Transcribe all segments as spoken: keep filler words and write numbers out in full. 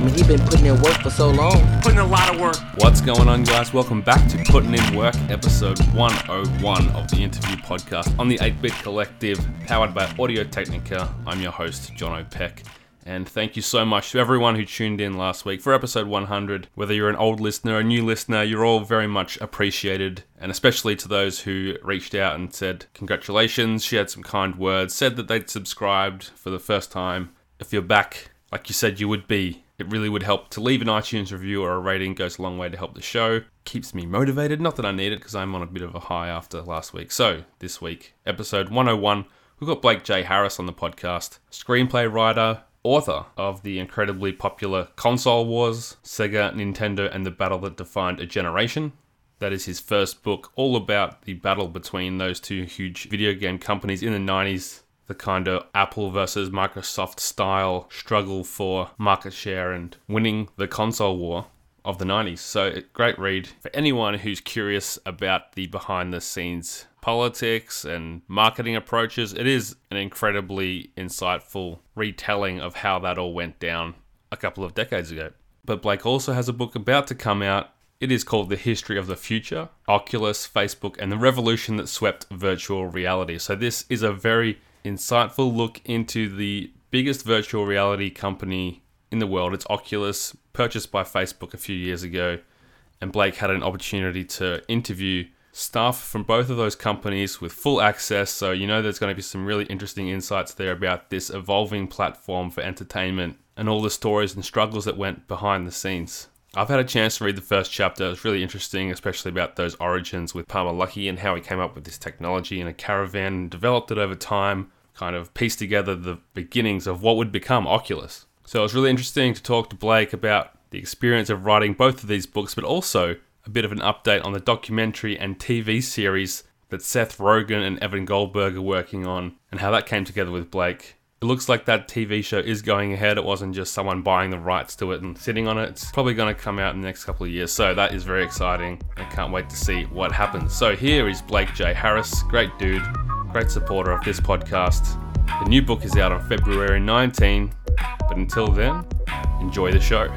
I mean, he's been putting in work for so long. Putting a lot of work. What's going on, guys? Welcome back to Putting in Work, episode one oh one of the interview podcast on the eight bit Collective, powered by Audio-Technica. I'm your host, John O'Peck. And thank you so much to everyone who tuned in last week for episode one hundred. Whether you're an old listener or a new listener, you're all very much appreciated. And especially to those who reached out and said congratulations, shared some kind words, said that they'd subscribed for the first time. If you're back, like you said you would be, it really would help to leave an iTunes review or a rating. Goes a long way to help the show. Keeps me motivated. Not that I need it because I'm on a bit of a high after last week. So this week, episode one oh one, we've got Blake J. Harris on the podcast, screenplay writer, author of the incredibly popular Console Wars, Sega, Nintendo, and the Battle That Defined a Generation. That is his first book, all about the battle between those two huge video game companies in the nineties, the kind of Apple versus Microsoft style struggle for market share and winning the console war of the nineties. So, great read for anyone who's curious about the behind-the-scenes politics and marketing approaches. It is an incredibly insightful retelling of how that all went down a couple of decades ago. But Blake also has a book about to come out. It is called The History of the Future, Oculus, Facebook, and the Revolution That Swept Virtual Reality. So this is a very insightful look into the biggest virtual reality company in the world. It's Oculus, purchased by Facebook a few years ago. And Blake had an opportunity to interview staff from both of those companies with full access, so you know there's going to be some really interesting insights there about this evolving platform for entertainment and all the stories and struggles that went behind the scenes. I've had a chance to read the first chapter. It's really interesting, especially about those origins with Palmer Luckey and how he came up with this technology in a caravan and developed it over time, kind of pieced together the beginnings of what would become Oculus. So it was really interesting to talk to Blake about the experience of writing both of these books, but also a bit of an update on the documentary and T V series that Seth Rogen and Evan Goldberg are working on and how that came together with Blake. It looks like that T V show is going ahead. It wasn't just someone buying the rights to it and sitting on it. It's probably going to come out in the next couple of years. So that is very exciting. I can't wait to see what happens. So here is Blake J. Harris. Great dude. Great supporter of this podcast. The new book is out on February nineteenth. But until then, enjoy the show.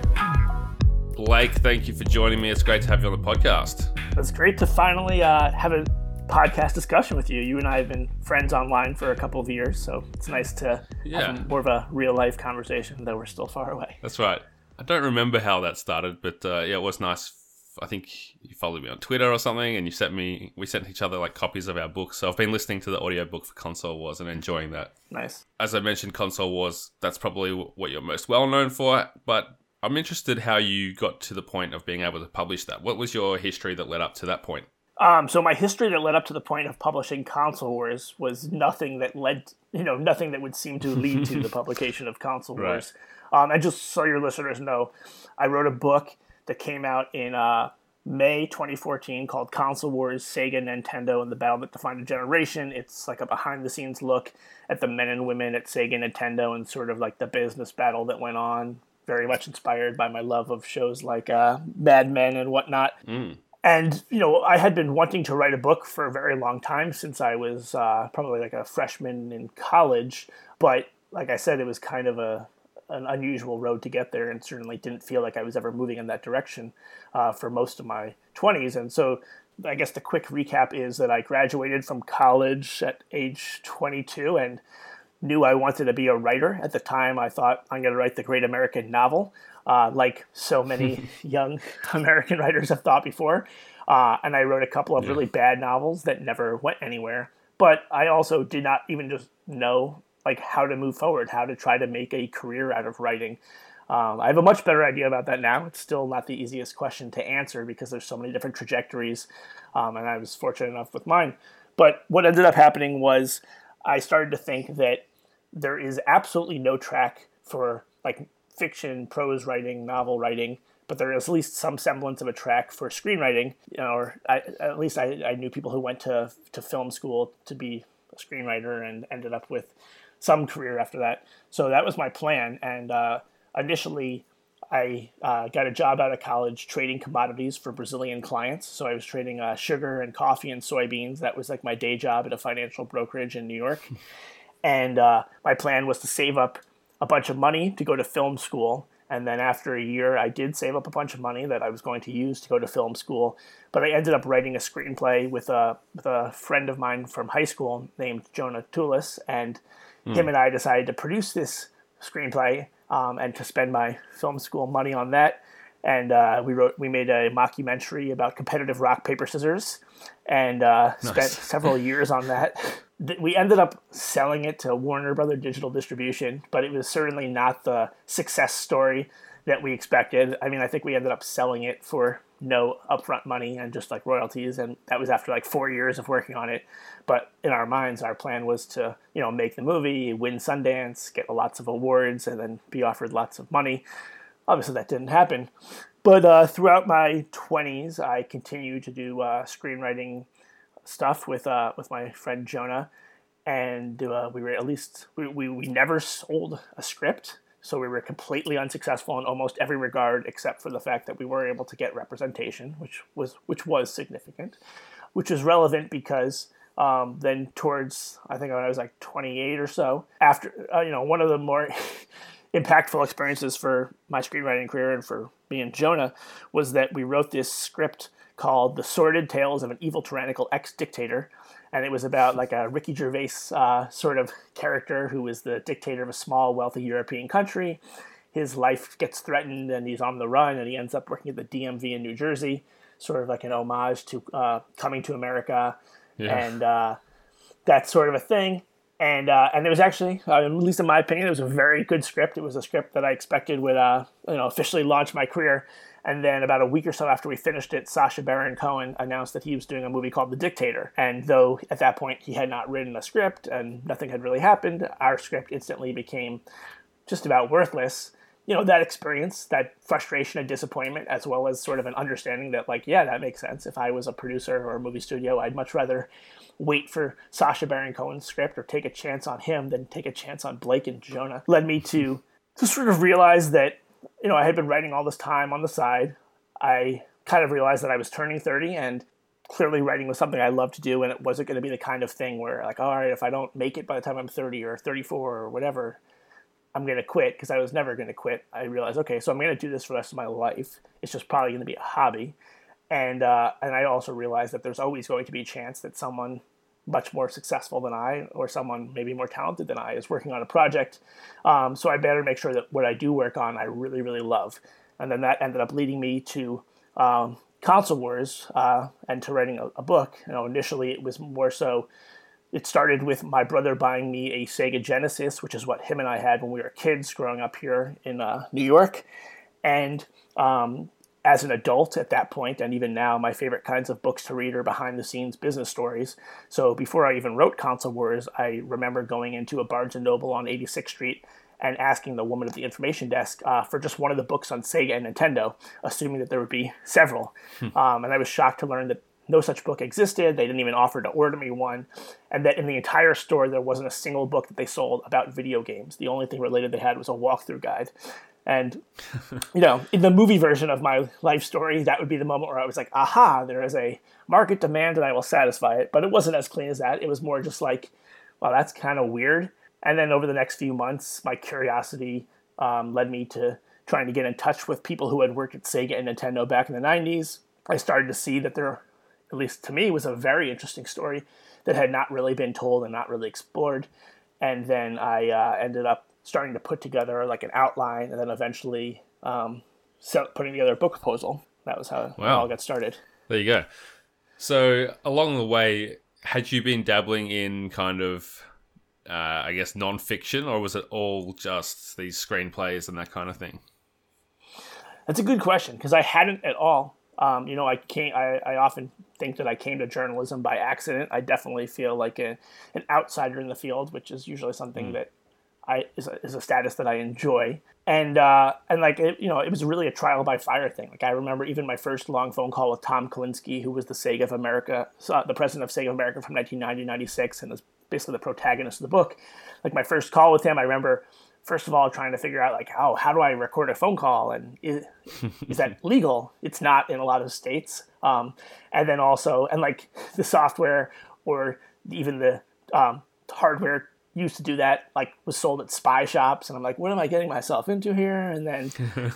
Blake, thank you for joining me. It's great to have you on the podcast. It's great to finally uh, have a podcast discussion with you. You and I have been friends online for a couple of years, so it's nice to yeah. have more of a real-life conversation, though we're still far away. That's right. I don't remember how that started, but uh, yeah, it was nice. I think you followed me on Twitter or something, and you sent me. We sent each other like copies of our books. So I've been listening to the audiobook for Console Wars and enjoying that. Nice. As I mentioned, Console Wars, that's probably what you're most well known for, but I'm interested how you got to the point of being able to publish that. What was your history that led up to that point? Um, so my history that led up to the point of publishing Console Wars was nothing that led, you know, nothing that would seem to lead to the publication of Console Right. Wars. Um, and just so your listeners know, I wrote a book that came out in uh, May twenty fourteen called Console Wars, Sega, Nintendo, and the Battle That Defined a Generation. It's like a behind-the-scenes look at the men and women at Sega, Nintendo, and sort of like the business battle that went on. Very much inspired by my love of shows like uh, Mad Men and whatnot. Mm. And, you know, I had been wanting to write a book for a very long time since I was uh, probably like a freshman in college. But like I said, it was kind of a an unusual road to get there and certainly didn't feel like I was ever moving in that direction uh, for most of my twenties. And so I guess the quick recap is that I graduated from college at age twenty-two and knew I wanted to be a writer. At the time, I thought I'm going to write the great American novel, uh, like so many young American writers have thought before. Uh, and I wrote a couple of yeah. really bad novels that never went anywhere. But I also did not even just know like how to move forward, how to try to make a career out of writing. Um, I have a much better idea about that now. It's still not the easiest question to answer because there's so many different trajectories, um, and I was fortunate enough with mine. But what ended up happening was I started to think that there is absolutely no track for like fiction, prose writing, novel writing, but there is at least some semblance of a track for screenwriting. You know, or I, at least I, I knew people who went to to film school to be a screenwriter and ended up with some career after that. So that was my plan. And uh, initially, I uh, got a job out of college trading commodities for Brazilian clients. So I was trading uh, sugar and coffee and soybeans. That was like my day job at a financial brokerage in New York. And uh, my plan was to save up a bunch of money to go to film school And then after a year, I did save up a bunch of money that I was going to use to go to film school. But I ended up writing a screenplay with a with a friend of mine from high school named Jonah Tulis, and mm. him and I decided to produce this screenplay um, and to spend my film school money on that. And uh, we wrote, we made a mockumentary about competitive rock, paper, scissors, and uh, nice. spent several years on that. We ended up selling it to Warner Brother Digital Distribution, but it was certainly not the success story that we expected. I mean, I think we ended up selling it for no upfront money and just like royalties, and that was after like four years of working on it. But in our minds, our plan was to, you know, make the movie, win Sundance, get lots of awards, and then be offered lots of money. Obviously, that didn't happen. But uh, throughout my twenties, I continued to do uh, screenwriting stuff with uh, with my friend Jonah, and uh, we were at least we, we we never sold a script, so we were completely unsuccessful in almost every regard except for the fact that we were able to get representation, which was which was significant, which was relevant because um, then towards I think when I was like twenty-eight or so, after uh, you know one of the more impactful experiences for my screenwriting career and for me and Jonah was that we wrote this script called The Sordid Tales of an Evil Tyrannical Ex-Dictator. And it was about like a Ricky Gervais uh, sort of character who was the dictator of a small, wealthy European country. His life gets threatened and he's on the run, and he ends up working at the D M V in New Jersey, sort of like an homage to uh, Coming to America yeah. and uh, that sort of a thing. And uh, and it was actually, uh, at least in my opinion, it was a very good script. It was a script that I expected would uh, you know officially launch my career. And then about a week or so after we finished it, Sacha Baron Cohen announced that he was doing a movie called The Dictator. And though at that point he had not written a script and nothing had really happened, our script instantly became just about worthless. You know, that experience, that frustration and disappointment, as well as sort of an understanding that, like, yeah, that makes sense. If I was a producer or a movie studio, I'd much rather wait for Sacha Baron Cohen's script or take a chance on him than take a chance on Blake and Jonah, led me to, to sort of realize that, you know, I had been writing all this time on the side. I kind of realized that I was turning thirty, and clearly writing was something I loved to do, and it wasn't going to be the kind of thing where, like, all right, if I don't make it by the time I'm thirty or thirty-four or whatever, I'm going to quit, because I was never going to quit. I realized, okay, so I'm going to do this for the rest of my life. It's just probably going to be a hobby. And uh, and I also realized that there's always going to be a chance that someone much more successful than I, or someone maybe more talented than I, is working on a project. Um, so I better make sure that what I do work on, I really, really love. And then that ended up leading me to um, Console Wars uh, and to writing a, a book. You know, initially it was more so, it started with my brother buying me a Sega Genesis, which is what him and I had when we were kids growing up here in uh, New York. And um, as an adult at that point, and even now, my favorite kinds of books to read are behind-the-scenes business stories. So before I even wrote Console Wars, I remember going into a Barnes and Noble on eighty-sixth Street and asking the woman at the information desk uh, for just one of the books on Sega and Nintendo, assuming that there would be several. Hmm. Um, and I was shocked to learn that no such book existed. They didn't even offer to order me one. And that in the entire store, there wasn't a single book that they sold about video games. The only thing related they had was a walkthrough guide. And, you know, in the movie version of my life story, that would be the moment where I was like, aha, there is a market demand and I will satisfy it. But it wasn't as clean as that. It was more just like, wow, that's kind of weird. And then over the next few months, my curiosity um, led me to trying to get in touch with people who had worked at Sega and Nintendo back in the nineties. I started to see that there, at least to me, was a very interesting story that had not really been told and not really explored. And then I uh, ended up starting to put together like an outline, and then eventually um, putting together a book proposal. That was how wow. it all got started. There you go. So along the way, had you been dabbling in kind of, uh, I guess, non-fiction, or was it all just these screenplays and that kind of thing? That's a good question, because I hadn't at all. Um, you know, I came. I, I often think that I came to journalism by accident. I definitely feel like a, an outsider in the field, which is usually something mm. that I is a, is a status that I enjoy. And uh, and like it, you know, it was really a trial by fire thing. Like I remember even my first long phone call with Tom Kalinske, who was the Sega of America, uh, the president of Sega of America from nineteen ninety to ninety-six, and was basically the protagonist of the book. Like my first call with him, I remember first of all trying to figure out like, oh, how do I record a phone call, and is, is that legal? It's not in a lot of states. Um, and then also, and like the software or even the um, hardware used to do that, like was sold at spy shops. And I'm like, what am I getting myself into here? And then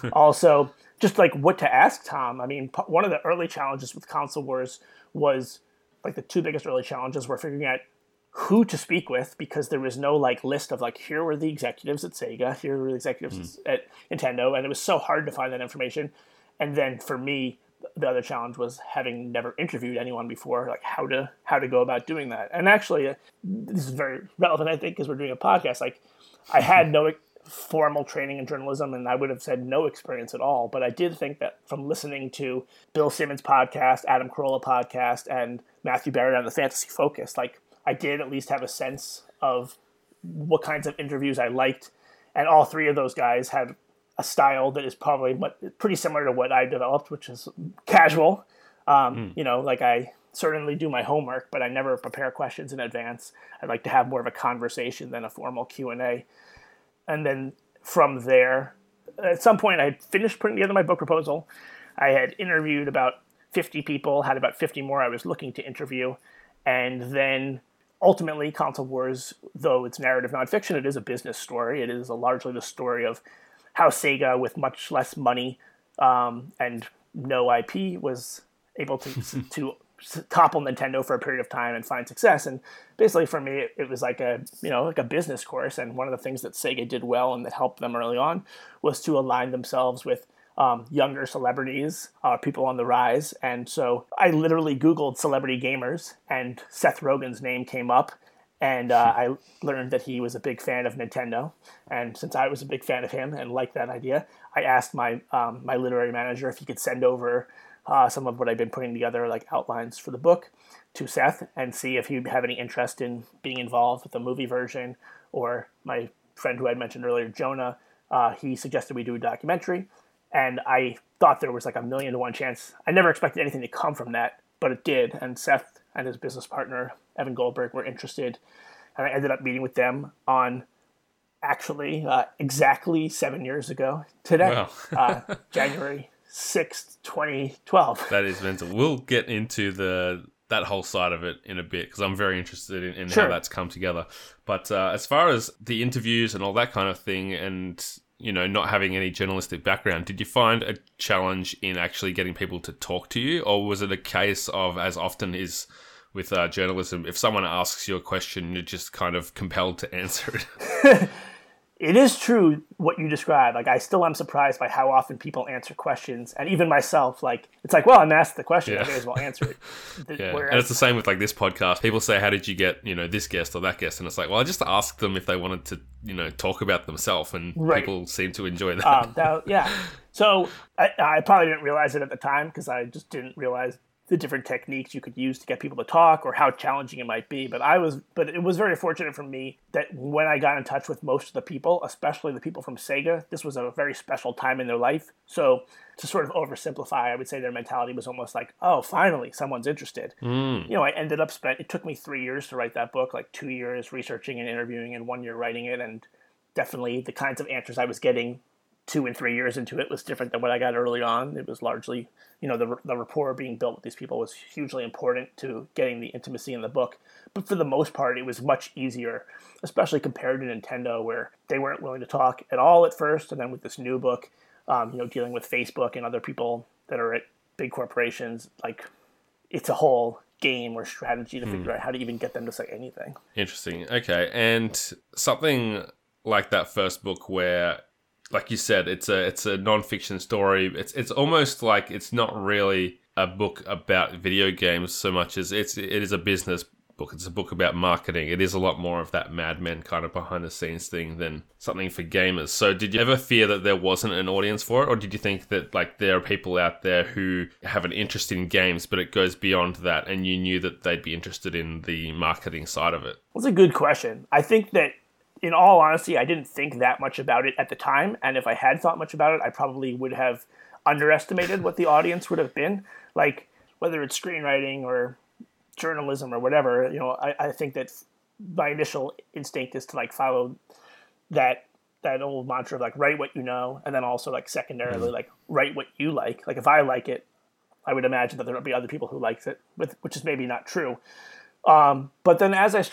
also just like what to ask Tom. I mean, one of the early challenges with Console Wars was like the two biggest early challenges were figuring out who to speak with, because there was no like list of like, here were the executives at Sega, here were the executives mm. at Nintendo. And it was so hard to find that information. And then for me, the other challenge was having never interviewed anyone before, like how to how to go about doing that. And actually, uh, this is very relevant, I think, because we're doing a podcast. Like, I had no formal training in journalism, and I would have said no experience at all. But I did think that from listening to Bill Simmons' podcast, Adam Carolla podcast, and Matthew Barrett on the Fantasy Focus, like I did at least have a sense of what kinds of interviews I liked. And all three of those guys had a style that is probably pretty similar to what I developed, which is casual. Um, mm. You know, like I certainly do my homework, but I never prepare questions in advance. I like to have more of a conversation than a formal Q and A. And then from there, at some point I had finished putting together my book proposal. I had interviewed about fifty people, had about fifty more I was looking to interview. And then ultimately, Console Wars, though it's narrative nonfiction, it is a business story. It is a largely the story of how Sega, with much less money um, and no I P, was able to to topple Nintendo for a period of time and find success. And basically, for me, it, it was like a you know like a business course. And one of the things that Sega did well and that helped them early on was to align themselves with um, younger celebrities, uh, people on the rise. And so I literally Googled celebrity gamers, and Seth Rogen's name came up. And uh, I learned that he was a big fan of Nintendo. And since I was a big fan of him and liked that idea, I asked my um, my literary manager if he could send over uh, some of what I've been putting together, like outlines for the book, to Seth, and see if he'd have any interest in being involved with the movie version. Or my friend who I mentioned earlier, Jonah, uh, he suggested we do a documentary. And I thought there was like a million to one chance. I never expected anything to come from that, but it did. And Seth and his business partner, Evan Goldberg, were interested. And I ended up meeting with them on actually uh, exactly seven years ago today, wow. uh, January sixth, twenty twelve. That is mental. We'll get into the that whole side of it in a bit, because I'm very interested in, in sure. how that's come together. But uh, as far as the interviews and all that kind of thing, and you know, not having any journalistic background, did you find a challenge in actually getting people to talk to you? Or was it a case of, as often is with uh, journalism, if someone asks you a question, you're just kind of compelled to answer it? It is true what you described. Like, I still am surprised by how often people answer questions. And even myself, like, it's like, well, I'm asked the question, yeah. I may as well answer it. yeah. Whereas, and it's the same with, like, this podcast. People say, how did you get, you know, this guest or that guest? And it's like, well, I just asked them if they wanted to, you know, talk about themselves. And right. people seem to enjoy that. Um, that yeah. So I, I probably didn't realize it at the time, because I just didn't realize the different techniques you could use to get people to talk, or how challenging it might be. But I was, but it was very fortunate for me that when I got in touch with most of the people, especially the people from Sega, this was a very special time in their life. So to sort of oversimplify, I would say their mentality was almost like, oh, finally, someone's interested. Mm. You know, I ended up spent, it took me three years to write that book, like two years researching and interviewing and one year writing it. And definitely the kinds of answers I was getting two and three years into it was different than what I got early on. It was largely, you know, the the rapport being built with these people was hugely important to getting the intimacy in the book. But for the most part, it was much easier, especially compared to Nintendo, where they weren't willing to talk at all at first. And then with this new book, um, you know, dealing with Facebook and other people that are at big corporations, like, it's a whole game or strategy to hmm. figure out how to even get them to say anything. Interesting. Okay. And something like that first book where, like you said, it's a it's a non-fiction story. It's it's almost like it's not really a book about video games so much as it's it is a business book. It's a book about marketing. It is a lot more of that Mad Men kind of behind the scenes thing than something for gamers. So did you ever fear that there wasn't an audience for it, or did you think that like there are people out there who have an interest in games, but it goes beyond that, and you knew that they'd be interested in the marketing side of it? That's a good question. I think that, in all honesty, I didn't think that much about it at the time. And if I had thought much about it, I probably would have underestimated what the audience would have been. Like, whether it's screenwriting or journalism or whatever, you know, I, I think that my initial instinct is to like follow that that old mantra of like, write what you know. And then also like secondarily, mm. like write what you like. Like, if I like it, I would imagine that there would be other people who likes it, with, which is maybe not true. Um, but then as I started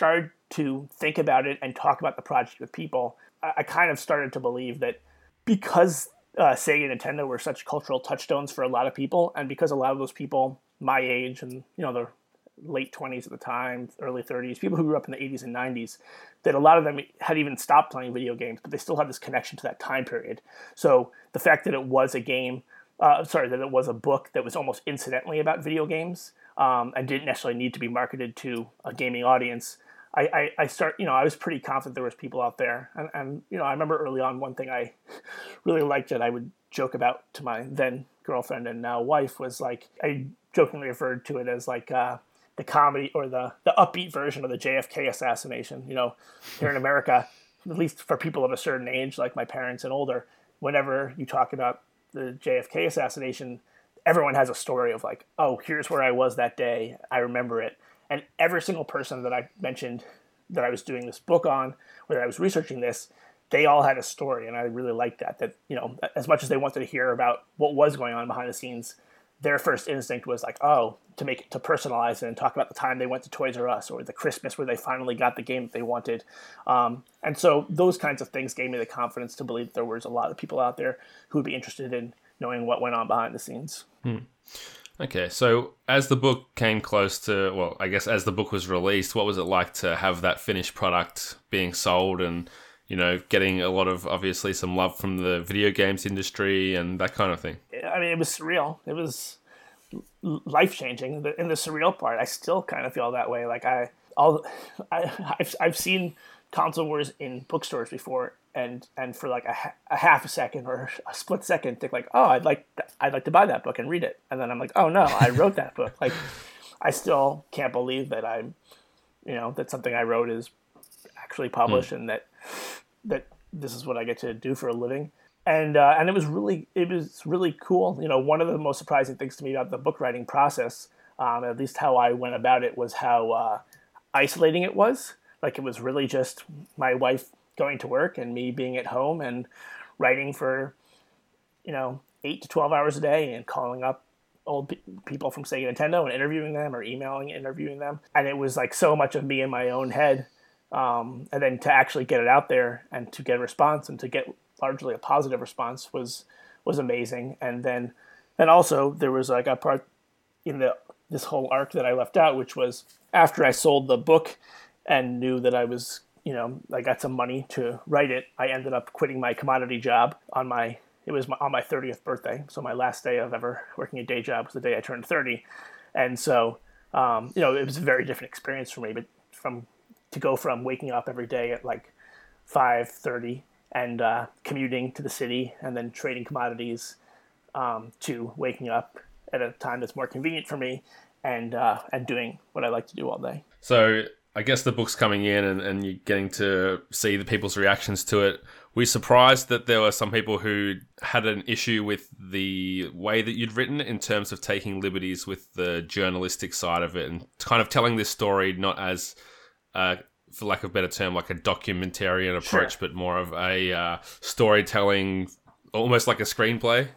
to think about it and talk about the project with people, I, I kind of started to believe that because uh, Sega and Nintendo were such cultural touchstones for a lot of people, and because a lot of those people my age and, you know, the late twenties at the time, early thirties, people who grew up in the eighties and nineties, that a lot of them had even stopped playing video games, but they still had this connection to that time period. So the fact that it was a game, uh, sorry, that it was a book that was almost incidentally about video games um, and didn't necessarily need to be marketed to a gaming audience, I, I, I start, you know, I was pretty confident there was people out there. And, and, you know, I remember early on, one thing I really liked that I would joke about to my then girlfriend and now wife was like, I jokingly referred to it as like, uh, the comedy or the, the upbeat version of the J F K assassination. You know, here in America, at least for people of a certain age, like my parents and older, whenever you talk about the J F K assassination, everyone has a story of like, oh, here's where I was that day. I remember it. And every single person that I mentioned that I was doing this book on, or that I was researching this, they all had a story. And I really liked that, that, you know, as much as they wanted to hear about what was going on behind the scenes, their first instinct was like, oh, to make it, to personalize it and talk about the time they went to Toys R Us or the Christmas where they finally got the game that they wanted. Um, and so those kinds of things gave me the confidence to believe that there was a lot of people out there who would be interested in knowing what went on behind the scenes. Hmm. Okay, so as the book came close to, well, I guess as the book was released, what was it like to have that finished product being sold and, you know, getting a lot of, obviously, some love from the video games industry and that kind of thing? I mean, it was surreal. It was life-changing. In the surreal part, I still kind of feel that way. Like, I, all, I, I've, I've seen console wars in bookstores before, and, and for like a, a half a second or a split second, think like, oh, I'd like, I'd like to buy that book and read it. And then I'm like, oh no, I wrote that book. Like, I still can't believe that I'm, you know, that something I wrote is actually published mm. and that, that this is what I get to do for a living. And, uh, and it was really, it was really cool. You know, one of the most surprising things to me about the book writing process, um, at least how I went about it, was how, uh, isolating it was. Like, it was really just my wife going to work and me being at home and writing for, you know, eight to twelve hours a day and calling up old pe- people from Sega Nintendo and interviewing them or emailing and interviewing them. And it was like so much of me in my own head. Um, and then to actually get it out there and to get a response and to get largely a positive response was, was amazing. And then, and also there was like a part in the, this whole arc that I left out, which was after I sold the book and knew that I was, you know, I got some money to write it, I ended up quitting my commodity job on my, it was my, on my thirtieth birthday. So my last day of ever working a day job was the day I turned thirty. And so, um, you know, it was a very different experience for me, but from, to go from waking up every day at like five thirty and uh, commuting to the city and then trading commodities um, to waking up at a time that's more convenient for me and uh, and doing what I like to do all day. So I guess the book's coming in and, and you're getting to see the people's reactions to it. Were you surprised that there were some people who had an issue with the way that you'd written it in terms of taking liberties with the journalistic side of it and kind of telling this story not as, uh, for lack of a better term, like a documentarian approach, sure, but more of a uh, storytelling, almost like a screenplay?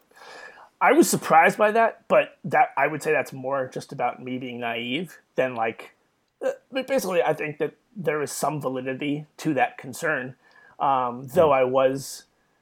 I was surprised by that, but that I would say that's more just about me being naive than like, but basically, I think that there is some validity to that concern, um, though I was,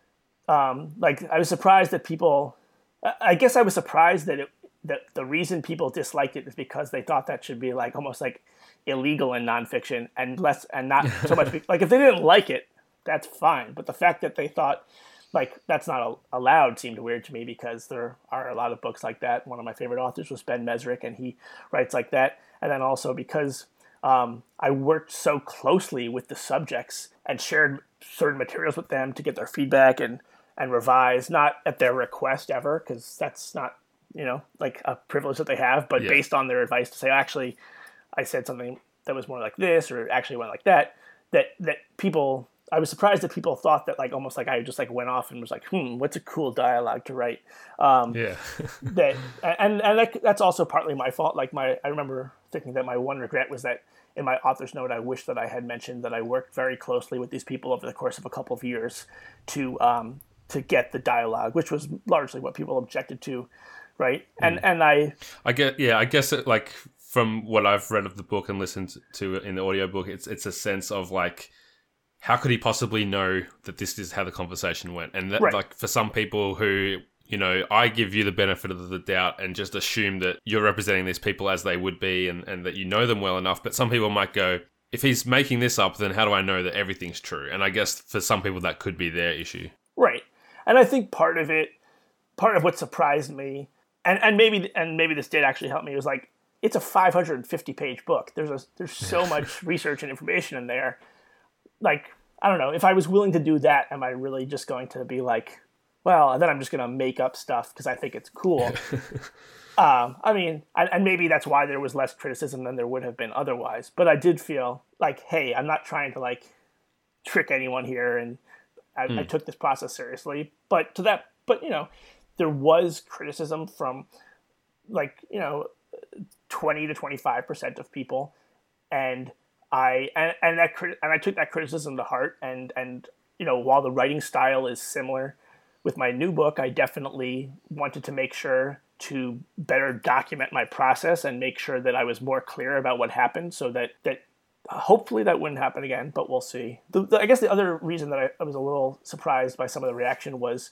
um, like, I was surprised that people, I guess I was surprised that it, that the reason people disliked it is because they thought that should be like, almost like illegal in nonfiction and less, and not so much, like, if they didn't like it, that's fine. But the fact that they thought, like, that's not allowed seemed weird to me because there are a lot of books like that. One of my favorite authors was Ben Mesrick, and he writes like that. And then also because um, I worked so closely with the subjects and shared certain materials with them to get their feedback and, and revise, not at their request ever, because that's not, you know, like a privilege that they have, but yeah, based on their advice to say, actually, I said something that was more like this, or actually went like that, that, that people... I was surprised that people thought that, like, almost like I just like went off and was like, hmm, what's a cool dialogue to write? Um, yeah. that and and that, that's also partly my fault. Like my, I remember thinking that my one regret was that in my author's note, I wish that I had mentioned that I worked very closely with these people over the course of a couple of years to um, to get the dialogue, which was largely what people objected to, right? And mm. and I, I get yeah, I guess it like. from what I've read of the book and listened to in the audiobook, it's it's a sense of like, how could he possibly know that this is how the conversation went? And that, Right. like for some people who, you know, I give you the benefit of the doubt and just assume that you're representing these people as they would be and, and that you know them well enough. But some people might go, if he's making this up, then how do I know that everything's true? And I guess for some people that could be their issue. Right. And I think part of it, part of what surprised me, and, and maybe and maybe this did actually help me, was like, it's a five hundred fifty page book. There's a there's so much research and information in there. Like, I don't know, if I was willing to do that, am I really just going to be like, well, and then I'm just going to make up stuff because I think it's cool. um, I mean, and, and maybe that's why there was less criticism than there would have been otherwise. But I did feel like, hey, I'm not trying to like trick anyone here, and I, mm. I took this process seriously. But to that, but you know, there was criticism from like, you know, twenty to twenty-five percent of people, and I and, and that and I took that criticism to heart. And and you know, while the writing style is similar with my new book, I definitely wanted to make sure to better document my process and make sure that I was more clear about what happened, so that that hopefully that wouldn't happen again. But we'll see. The, the, I guess the other reason that I, I was a little surprised by some of the reaction was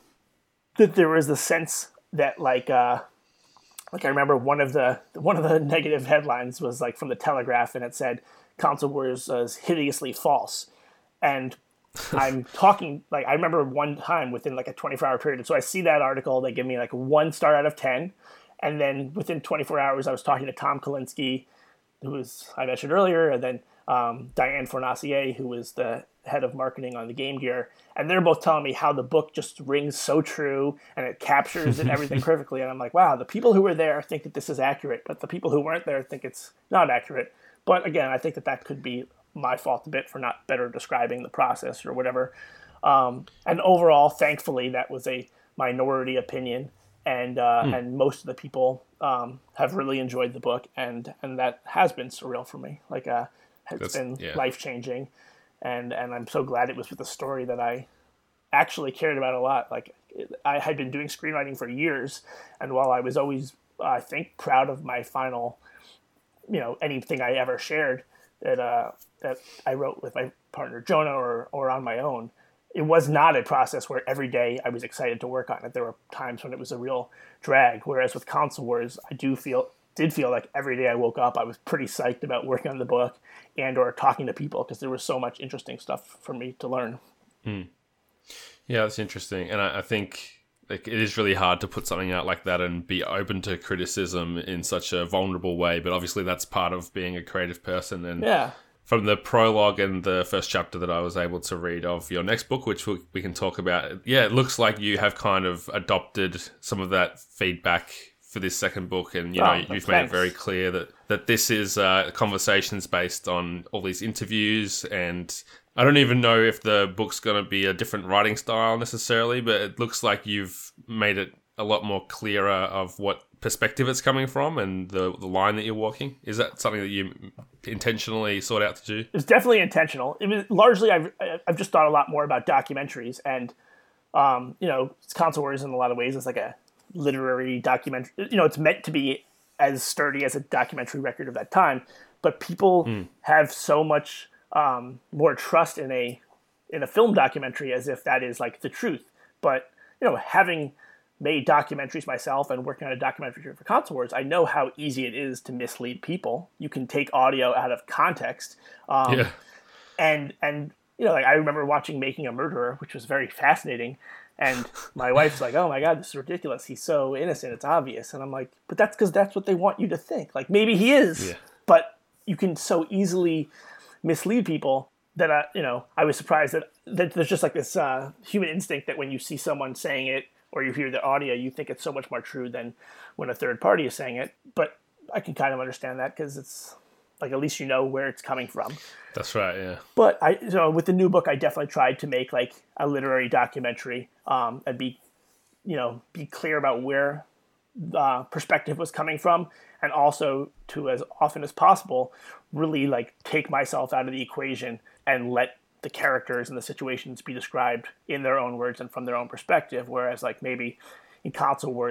that there was the sense that like. Uh, Like I remember one of the one of the negative headlines was like from the Telegraph, and it said Console Wars is hideously false. And I'm talking like I remember one time within like a twenty-four hour period. So I see that article, they give me like one star out of ten, and then within twenty-four hours I was talking to Tom Kalinske, who was I mentioned earlier, and then um, Diane Fornacier, who was the head of marketing on the Game Gear, and they're both telling me how the book just rings so true and it captures and everything perfectly. And I'm like, wow, the people who were there think that this is accurate, but the people who weren't there think it's not accurate. But again, I think that that could be my fault a bit for not better describing the process or whatever. Um, and overall, thankfully, that was a minority opinion, and uh, mm. and most of the people um, have really enjoyed the book, and and that has been surreal for me. Like, uh, it's That's, been yeah. life changing. And and I'm so glad it was with a story that I actually cared about a lot. Like, I had been doing screenwriting for years, and while I was always, uh, I think, proud of my final, you know, anything I ever shared that uh, that I wrote with my partner Jonah or or on my own, it was not a process where every day I was excited to work on it. There were times when it was a real drag. Whereas with Console Wars, I do feel did feel like every day I woke up, I was pretty psyched about working on the book and or talking to people, because there was so much interesting stuff for me to learn. Mm. Yeah, that's interesting. And I, I think like it is really hard to put something out like that and be open to criticism in such a vulnerable way. But obviously that's part of being a creative person. And yeah. From the prologue and the first chapter that I was able to read of your next book, which we, we can talk about, yeah, it looks like you have kind of adopted some of that feedback for this second book, and you know, oh, you've thanks. made it very clear that that this is uh, conversations based on all these interviews. And I don't even know if the book's going to be a different writing style necessarily, but it looks like you've made it a lot more clearer of what perspective it's coming from and the the line that you're walking. Is that something that you intentionally sought out to do? It's definitely intentional. It was largely I've I've just thought a lot more about documentaries, and um, you know, Console Wars in a lot of ways is like a literary documentary. You know, it's meant to be as sturdy as a documentary record of that time, but people mm. have so much um, more trust in a in a film documentary as if that is like the truth. But you know, having made documentaries myself and working on a documentary for Console Wars, I know how easy it is to mislead people. You can take audio out of context, um, yeah. and and you know, like I remember watching Making a Murderer, which was very fascinating. And my wife's like, oh my God, this is ridiculous. He's so innocent. It's obvious. And I'm like, but that's because that's what they want you to think. Like, maybe he is, yeah. but you can so easily mislead people that, I, you know, I was surprised that, that there's just like this uh, human instinct that when you see someone saying it or you hear the audio, you think it's so much more true than when a third party is saying it. But I can kind of understand that, because it's like, at least you know where it's coming from. That's right, yeah. But I, so with the new book, I definitely tried to make like a literary documentary um, and be, you know, be clear about where the perspective was coming from, and also to, as often as possible, really like take myself out of the equation and let the characters and the situations be described in their own words and from their own perspective. Whereas like maybe in Console Wars,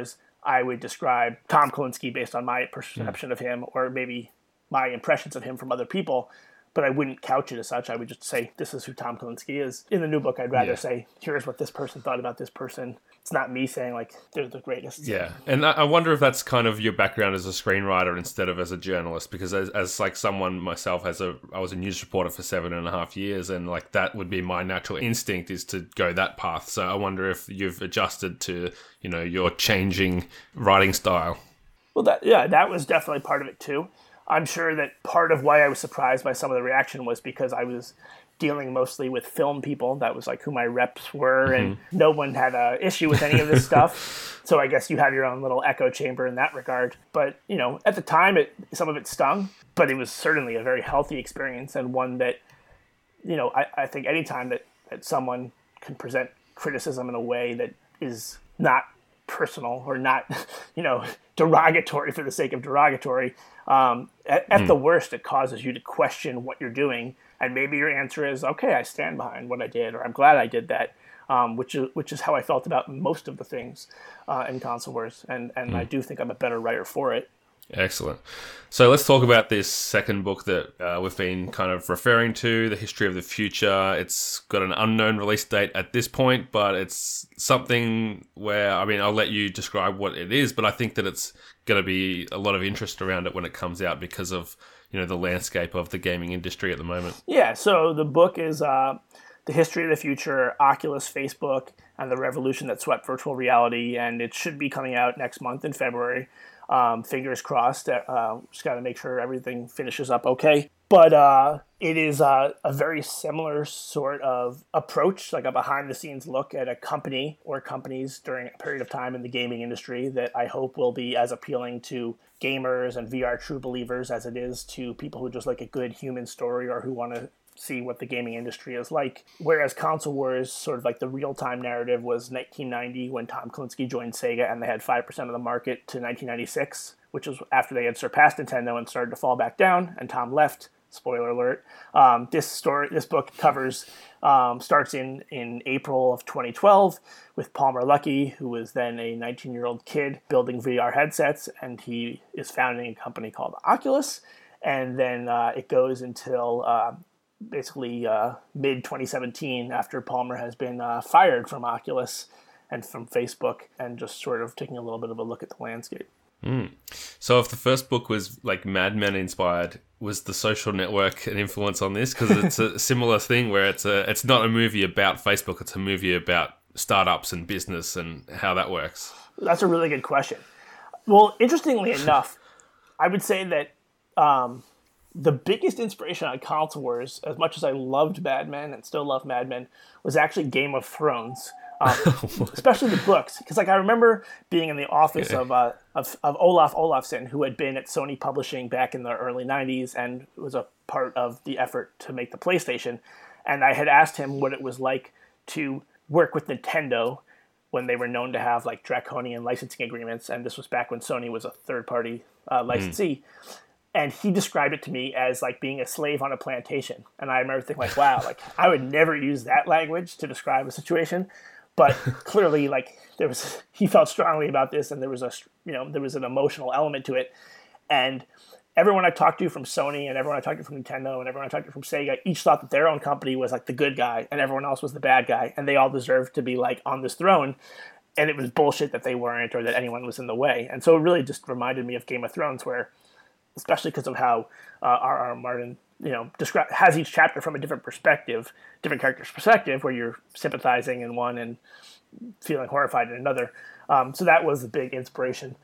I would describe Tom Kalinske based on my perception mm. of him, or maybe my impressions of him from other people. But I wouldn't couch it as such. I would just say, this is who Tom Kalinske is. In the new book, I'd rather yeah. say, here's what this person thought about this person. It's not me saying, like, they're the greatest. Yeah, and I wonder if that's kind of your background as a screenwriter instead of as a journalist, because as, as like someone myself, as a, I was a news reporter for seven and a half years, and like that would be my natural instinct is to go that path. So I wonder if you've adjusted to, you know, your changing writing style. Well, that yeah, that was definitely part of it too. I'm sure that part of why I was surprised by some of the reaction was because I was dealing mostly with film people. That was like who my reps were, mm-hmm. and no one had an issue with any of this stuff. So I guess you have your own little echo chamber in that regard. But, you know, at the time, it some of it stung, but it was certainly a very healthy experience, and one that, you know, I, I think anytime that, that someone can present criticism in a way that is not personal or not, you know, derogatory for the sake of derogatory, um, at, at mm. the worst, it causes you to question what you're doing. And maybe your answer is, okay, I stand behind what I did, or I'm glad I did that, um, which is which is how I felt about most of the things uh, in Console Wars. And, and mm. I do think I'm a better writer for it. Excellent. So let's talk about this second book that uh, we've been kind of referring to, The History of the Future. It's got an unknown release date at this point, but it's something where, I mean, I'll let you describe what it is, but I think that it's going to be a lot of interest around it when it comes out because of, you know, the landscape of the gaming industry at the moment. Yeah, so the book is uh, The History of the Future, Oculus, Facebook, and the Revolution That Swept Virtual Reality, and it should be coming out next month in February. Um, fingers crossed. Uh, just got to make sure everything finishes up okay. But uh, it is uh, a very similar sort of approach, like a behind-the-scenes look at a company or companies during a period of time in the gaming industry that I hope will be as appealing to gamers and V R true believers as it is to people who just like a good human story or who want to see what the gaming industry is like. Whereas Console Wars, sort of like the real-time narrative, was nineteen ninety when Tom Kalinske joined Sega and they had five percent of the market, to nineteen ninety-six, which was after they had surpassed Nintendo and started to fall back down, and Tom left. Spoiler alert. Um, this story, this book covers, um, starts in, in April of twenty twelve with Palmer Luckey, who was then a nineteen-year-old kid building V R headsets, and he is founding a company called Oculus. And then uh, it goes until uh, basically uh, mid twenty seventeen, after Palmer has been uh, fired from Oculus and from Facebook, and just sort of taking a little bit of a look at the landscape. Mm. So if the first book was like Mad Men inspired, was The Social Network an influence on this? Because it's a similar thing where it's a it's not a movie about Facebook, it's a movie about startups and business and how that works. That's a really good question. Well, interestingly enough, I would say that um, the biggest inspiration on Console Wars, as much as I loved Mad Men and still love Mad Men, was actually Game of Thrones. Um, especially the books, because like I remember being in the office yeah. of, uh, of of Olaf Olafsson, who had been at Sony Publishing back in the early nineties and was a part of the effort to make the PlayStation, and I had asked him what it was like to work with Nintendo when they were known to have like draconian licensing agreements, and this was back when Sony was a third-party uh, licensee. Mm. And he described it to me as like being a slave on a plantation, and I remember thinking like, wow, like I would never use that language to describe a situation. But clearly, like there was, he felt strongly about this, and there was a, you know, there was an emotional element to it. And everyone I talked to from Sony, and everyone I talked to from Nintendo, and everyone I talked to from Sega, each thought that their own company was like the good guy, and everyone else was the bad guy, and they all deserved to be like on this throne. And it was bullshit that they weren't, or that anyone was in the way. And so it really just reminded me of Game of Thrones, where, especially because of how uh, R R. Martin, you know, describe has each chapter from a different perspective, different character's perspective, where you're sympathizing in one and feeling horrified in another. Um, so that was a big inspiration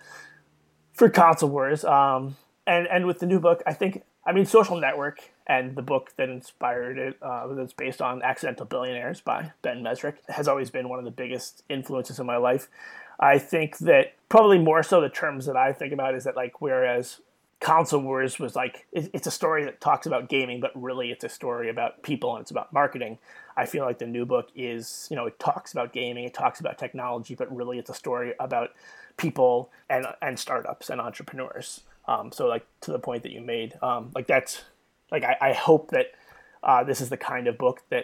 for Console Wars. Um, and, and with the new book, I think, I mean, Social Network and the book that inspired it, uh, that's based on Accidental Billionaires by Ben Mesrick, has always been one of the biggest influences in my life. I think that probably more so the terms that I think about is that, like, whereas Console Wars was like, it's a story that talks about gaming, but really it's a story about people and it's about marketing. I feel like the new book is, you know, it talks about gaming, it talks about technology, but really it's a story about people and and startups and entrepreneurs. Um, so like to the point that you made, um, like that's, like I, I hope that uh, this is the kind of book that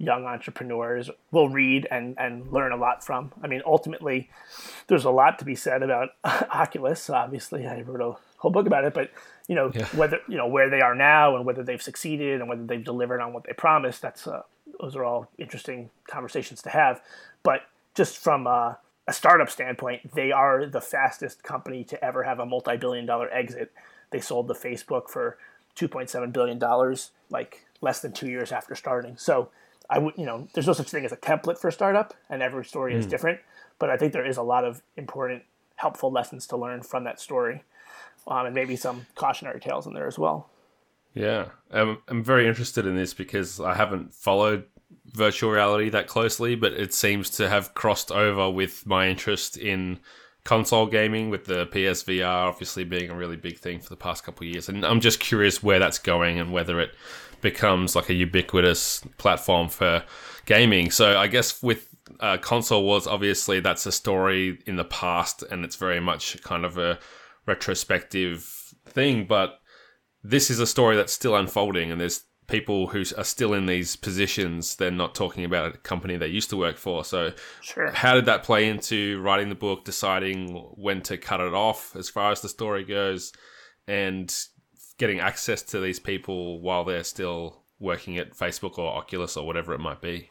young entrepreneurs will read and, and learn a lot from. I mean, ultimately, there's a lot to be said about Oculus. Obviously, I wrote a whole book about it, but you know, yeah. whether you know where they are now and whether they've succeeded and whether they've delivered on what they promised. That's uh, those are all interesting conversations to have. But just from uh, a startup standpoint, they are the fastest company to ever have a multi-billion dollar exit. They sold to Facebook for two point seven billion dollars, like less than two years after starting. So I would, you know, there's no such thing as a template for startup, and every story mm. is different. But I think there is a lot of important, helpful lessons to learn from that story, um, and maybe some cautionary tales in there as well. Yeah, I'm, I'm very interested in this because I haven't followed virtual reality that closely, but it seems to have crossed over with my interest in console gaming, with the P S V R obviously being a really big thing for the past couple of years. And I'm just curious where that's going and whether it becomes like a ubiquitous platform for gaming. So I guess with uh, Console Wars, obviously that's a story in the past and it's very much kind of a retrospective thing, but this is a story that's still unfolding and there's people who are still in these positions. They're not talking about a company they used to work for. So sure. How did that play into writing the book, deciding when to cut it off as far as the story goes, and getting access to these people while they're still working at Facebook or Oculus or whatever it might be?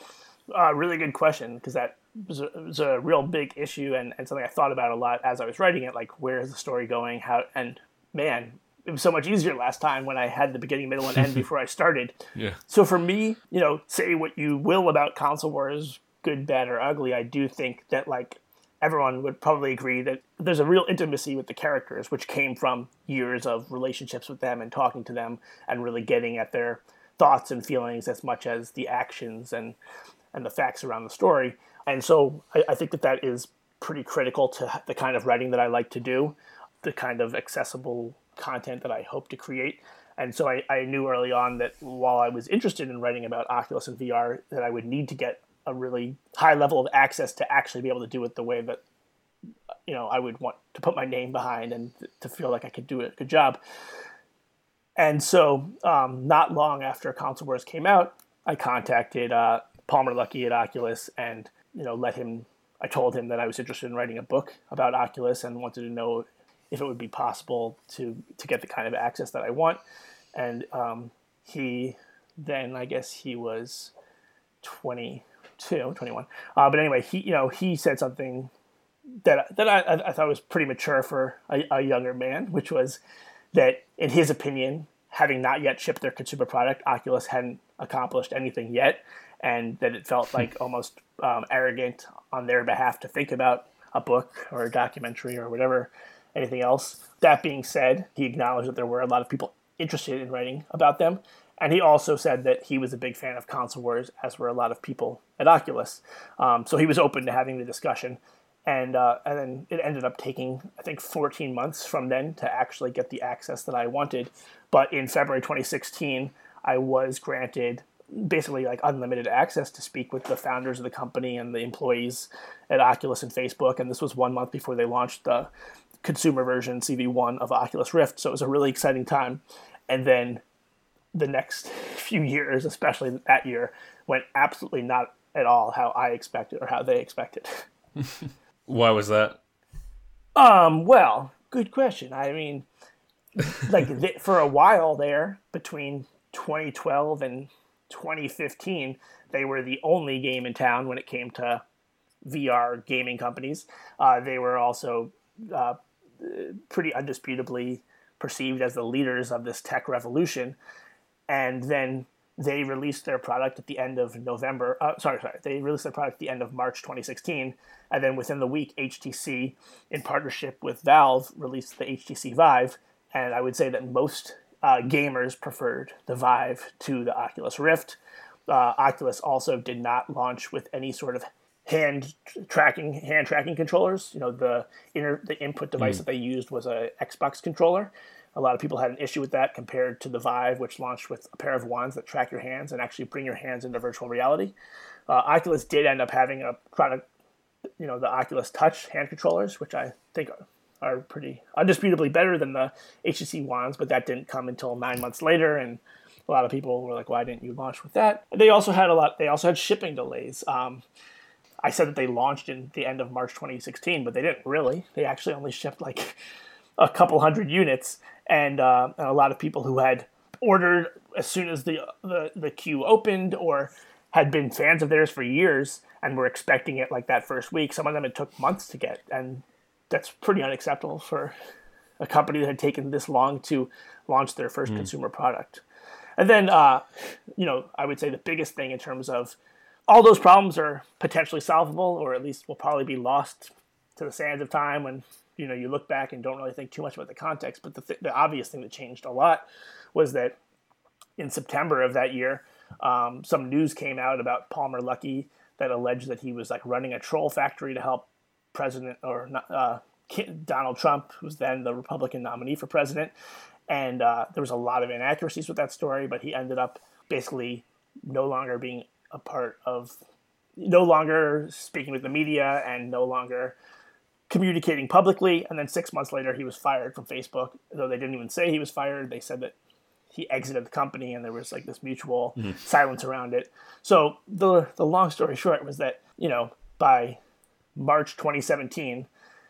Uh, really good question, because that was a, was a real big issue and, and something I thought about a lot as I was writing it. Like, where is the story going? How? And man, it was so much easier last time when I had the beginning, middle, and end before I started. Yeah. So for me, you know, say what you will about Console Wars, good, bad, or ugly, I do think that, like, everyone would probably agree that there's a real intimacy with the characters, which came from years of relationships with them and talking to them and really getting at their thoughts and feelings as much as the actions and, and the facts around the story. And so I, I think that that is pretty critical to the kind of writing that I like to do, the kind of accessible content that I hope to create. And so I, I knew early on that while I was interested in writing about Oculus and V R, that I would need to get a really high level of access to actually be able to do it the way that, you know, I would want to put my name behind and to feel like I could do a good job. And so um, not long after Console Wars came out, I contacted uh, Palmer Luckey at Oculus and, you know, let him, I told him that I was interested in writing a book about Oculus and wanted to know if it would be possible to, to get the kind of access that I want. And um, he then, I guess he was twenty-two, twenty-one. Uh, but anyway, he, you know, he said something that, that I, I thought was pretty mature for a, a younger man, which was that in his opinion, having not yet shipped their consumer product, Oculus hadn't accomplished anything yet. And that it felt like almost um, arrogant on their behalf to think about a book or a documentary or whatever, anything else. That being said, he acknowledged that there were a lot of people interested in writing about them. And he also said that he was a big fan of Console Wars, as were a lot of people at Oculus. Um, so he was open to having the discussion. And uh, and then it ended up taking, I think, fourteen months from then to actually get the access that I wanted. But in February twenty sixteen, I was granted basically like unlimited access to speak with the founders of the company and the employees at Oculus and Facebook. And this was one month before they launched the consumer version C V one of Oculus Rift. So it was a really exciting time. And then the next few years, especially that year, went absolutely not at all how I expected or how they expected. Why was that? Um, well, good question. I mean, like th- for a while there, between twenty twelve and twenty fifteen, they were the only game in town when it came to V R gaming companies. Uh, they were also uh, pretty undisputably perceived as the leaders of this tech revolution. And then they released their product at the end of November. Uh, sorry, sorry. They released their product at the end of March twenty sixteen. And then within the week, H T C, in partnership with Valve, released the H T C Vive. And I would say that most uh, gamers preferred the Vive to the Oculus Rift. Uh, Oculus also did not launch with any sort of hand tracking, hand tracking controllers. You know, the inner, the input device mm. that they used was a Xbox controller. A lot of people had an issue with that compared to the Vive, which launched with a pair of wands that track your hands and actually bring your hands into virtual reality. Uh, Oculus did end up having a product, you know, the Oculus Touch hand controllers, which I think are, are pretty undisputably better than the H T C wands, but that didn't come until nine months later. And a lot of people were like, why didn't you launch with that? They also had a lot, they also had shipping delays. Um, I said that they launched in the end of March twenty sixteen, but they didn't really. They actually only shipped like a couple hundred units, and, uh, and a lot of people who had ordered as soon as the, the the queue opened or had been fans of theirs for years and were expecting it like that first week. Some of them it took months to get, and that's pretty unacceptable for a company that had taken this long to launch their first mm. consumer product. And then, uh, you know, I would say the biggest thing in terms of all those problems are potentially solvable, or at least will probably be lost to the sands of time when, you know, you look back and don't really think too much about the context. But the, th- the obvious thing that changed a lot was that in September of that year, um, some news came out about Palmer Luckey that alleged that he was like running a troll factory to help President or uh, Donald Trump, who was then the Republican nominee for president. And uh, there was a lot of inaccuracies with that story, but he ended up basically no longer being a part of, no longer speaking with the media and no longer communicating publicly. And then six months later, he was fired from Facebook. Though they didn't even say he was fired, they said that he exited the company, and there was like this mutual mm-hmm. silence around it. So the the long story short was that, you know, by March twenty seventeen,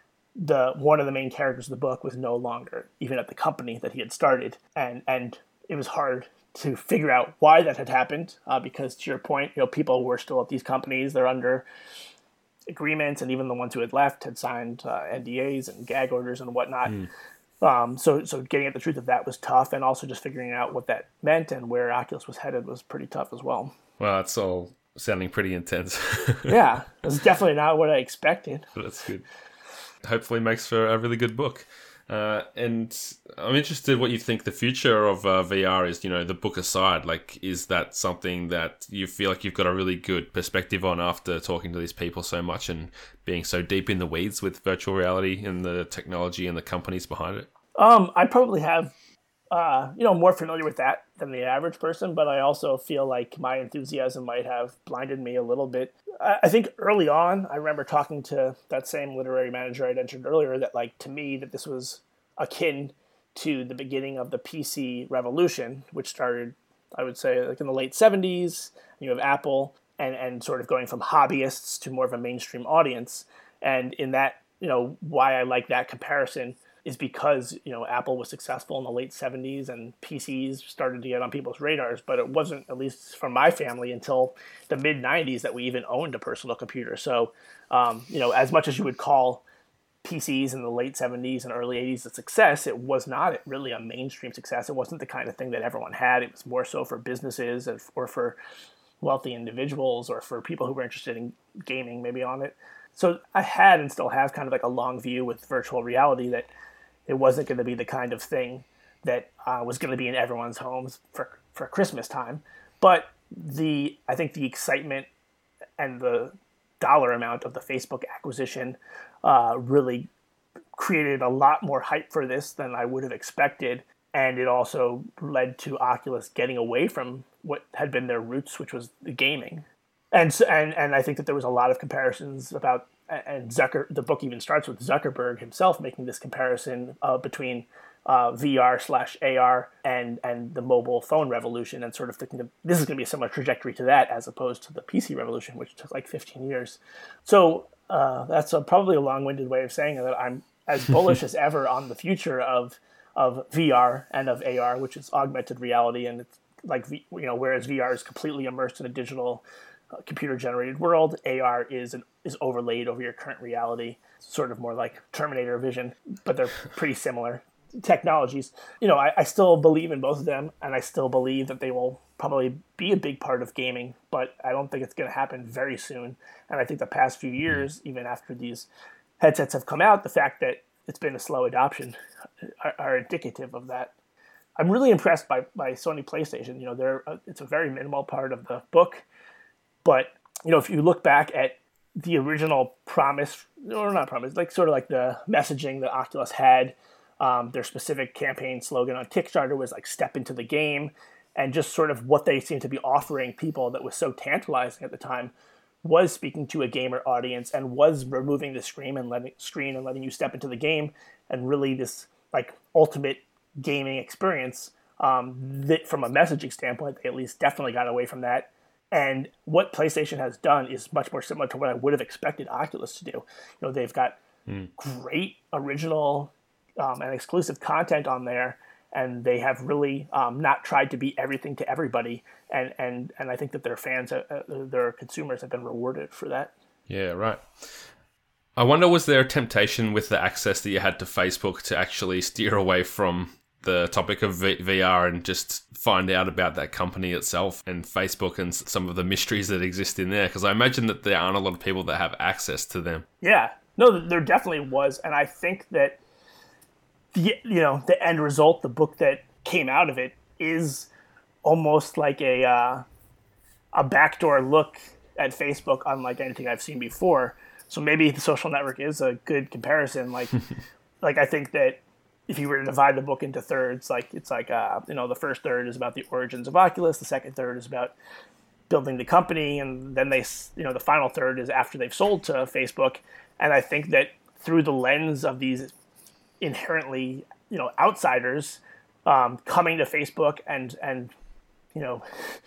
the one of the main characters of the book was no longer even at the company that he had started, and and it was hard to figure out why that had happened, uh, because to your point, you know, people were still at these companies. They're under agreements, and even the ones who had left had signed uh, N D As and gag orders and whatnot. Mm. Um, so so getting at the truth of that was tough, and also just figuring out what that meant and where Oculus was headed was pretty tough as well. Well, it's all sounding pretty intense. Yeah, it's definitely not what I expected. That's good. Hopefully makes for a really good book. Uh, and I'm interested what you think the future of uh, V R is, you know, the book aside. Like, is that something that you feel like you've got a really good perspective on after talking to these people so much and being so deep in the weeds with virtual reality and the technology and the companies behind it? Um, I probably have, uh, you know, more familiar with that than the average person, but I also feel like my enthusiasm might have blinded me a little bit. I, I think early on, I remember talking to that same literary manager I mentioned earlier that, like, to me, that this was akin to the beginning of the P C revolution, which started, I would say, like in the late seventies. You have Apple and, and sort of going from hobbyists to more of a mainstream audience. And in that, you know, why I like that comparison is because, you know, Apple was successful in the late seventies and P Cs started to get on people's radars, but it wasn't, at least from my family, until the mid nineties that we even owned a personal computer. So, um, you know, as much as you would call P Cs in the late seventies and early eighties a success, it was not really a mainstream success. It wasn't the kind of thing that everyone had. It was more so for businesses or for wealthy individuals or for people who were interested in gaming maybe on it. So I had and still have kind of like a long view with virtual reality that it wasn't going to be the kind of thing that uh, was going to be in everyone's homes for, for Christmas time. But the I think the excitement and the dollar amount of the Facebook acquisition uh, really created a lot more hype for this than I would have expected. And it also led to Oculus getting away from what had been their roots, which was the gaming. And so, and, and I think that there was a lot of comparisons about, and Zucker, the book even starts with Zuckerberg himself making this comparison uh, between uh, V R slash A R and, and the mobile phone revolution, and sort of thinking that this is going to be a similar trajectory to that as opposed to the P C revolution, which took like fifteen years. So uh, that's a, probably a long-winded way of saying that I'm as bullish as ever on the future of of V R and of A R, which is augmented reality. And it's like, you know, whereas V R is completely immersed in a digital uh, computer-generated world, A R is an, is overlaid over your current reality, sort of more like Terminator vision, but they're pretty similar technologies. You know, I, I still believe in both of them, and I still believe that they will probably be a big part of gaming, but I don't think it's going to happen very soon. And I think the past few years, even after these headsets have come out, the fact that it's been a slow adoption are, are indicative of that. I'm really impressed by, by Sony PlayStation. You know, they're uh, it's a very minimal part of the book, but you know, if you look back at the original promise, or not promise, like sort of like the messaging that Oculus had, um, their specific campaign slogan on Kickstarter was like "Step into the game," and just sort of what they seemed to be offering people that was so tantalizing at the time was speaking to a gamer audience and was removing the screen and letting screen and letting you step into the game, and really this like ultimate gaming experience Um, that from a messaging standpoint, they at least definitely got away from that. And what PlayStation has done is much more similar to what I would have expected Oculus to do. You know, they've got mm. great original um, and exclusive content on there, and they have really um, not tried to be everything to everybody. And and, and I think that their fans, uh, their consumers, have been rewarded for that. Yeah, right. I wonder, was there a temptation with the access that you had to Facebook to actually steer away from the topic of V R and just find out about that company itself and Facebook and some of the mysteries that exist in there? Because I imagine that there aren't a lot of people that have access to them. Yeah, no, there definitely was. And I think that, the, you know, the end result, the book that came out of it, is almost like a, uh, a backdoor look at Facebook, unlike anything I've seen before. So maybe The Social Network is a good comparison. Like, like I think that if you were to divide the book into thirds, like it's like, uh, you know, the first third is about the origins of Oculus. The second third is about building the company. And then they, you know, the final third is after they've sold to Facebook. And I think that through the lens of these inherently, you know, outsiders um, coming to Facebook and, and, you know,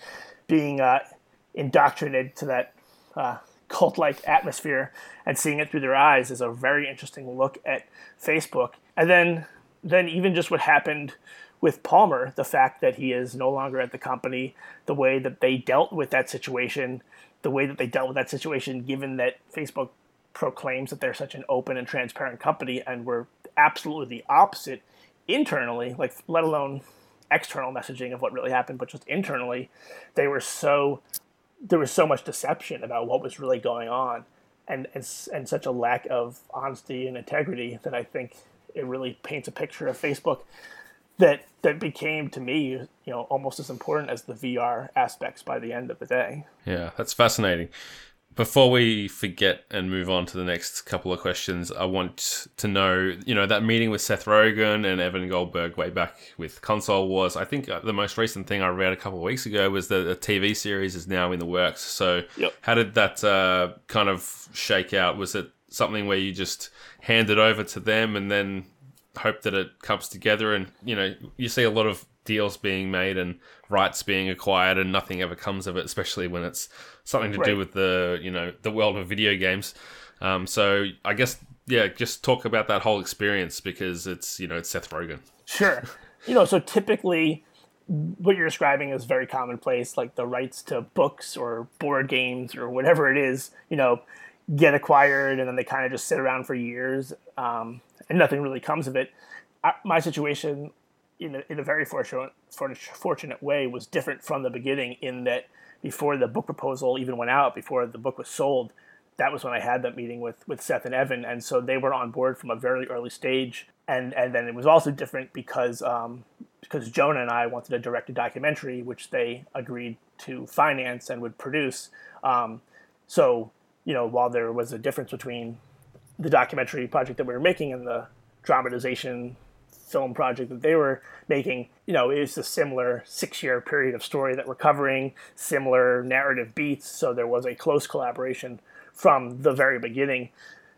being uh, indoctrinated to that uh, cult-like atmosphere and seeing it through their eyes is a very interesting look at Facebook. And then then even just what happened with Palmer, the fact that he is no longer at the company, the way that they dealt with that situation, the way that they dealt with that situation, given that Facebook proclaims that they're such an open and transparent company and we're absolutely the opposite internally, like let alone external messaging of what really happened, but just internally, they were so, there was so much deception about what was really going on and, and, and such a lack of honesty and integrity that I think it really paints a picture of Facebook that that became, to me, you know, almost as important as the V R aspects by the end of the day. Yeah, that's fascinating. Before we forget and move on to the next couple of questions, I want to know, you know, that meeting with Seth Rogen and Evan Goldberg way back with Console Wars. I think the most recent thing I read a couple of weeks ago was that a T V series is now in the works. So yep. How did that uh, kind of shake out? Was it something where you just hand it over to them and then hope that it comes together? And, you know, you see a lot of deals being made and rights being acquired and nothing ever comes of it, especially when it's something to right. do with the, you know, the world of video games. Um, so I guess, yeah, just talk about that whole experience because it's, you know, it's Seth Rogen. Sure. You know, so typically what you're describing is very commonplace, like the rights to books or board games or whatever it is, you know, get acquired and then they kind of just sit around for years um, and nothing really comes of it. I, my situation, in a, in a very fortunate, fortunate way, was different from the beginning in that before the book proposal even went out, before the book was sold, that was when I had that meeting with, with Seth and Evan. And so they were on board from a very early stage. And and then it was also different because um, because Jonah and I wanted to direct a documentary, which they agreed to finance and would produce. Um, so, you know, while there was a difference between the documentary project that we were making and the dramatization film project that they were making, you know, it was a similar six-year period of story that we're covering, similar narrative beats. So there was a close collaboration from the very beginning.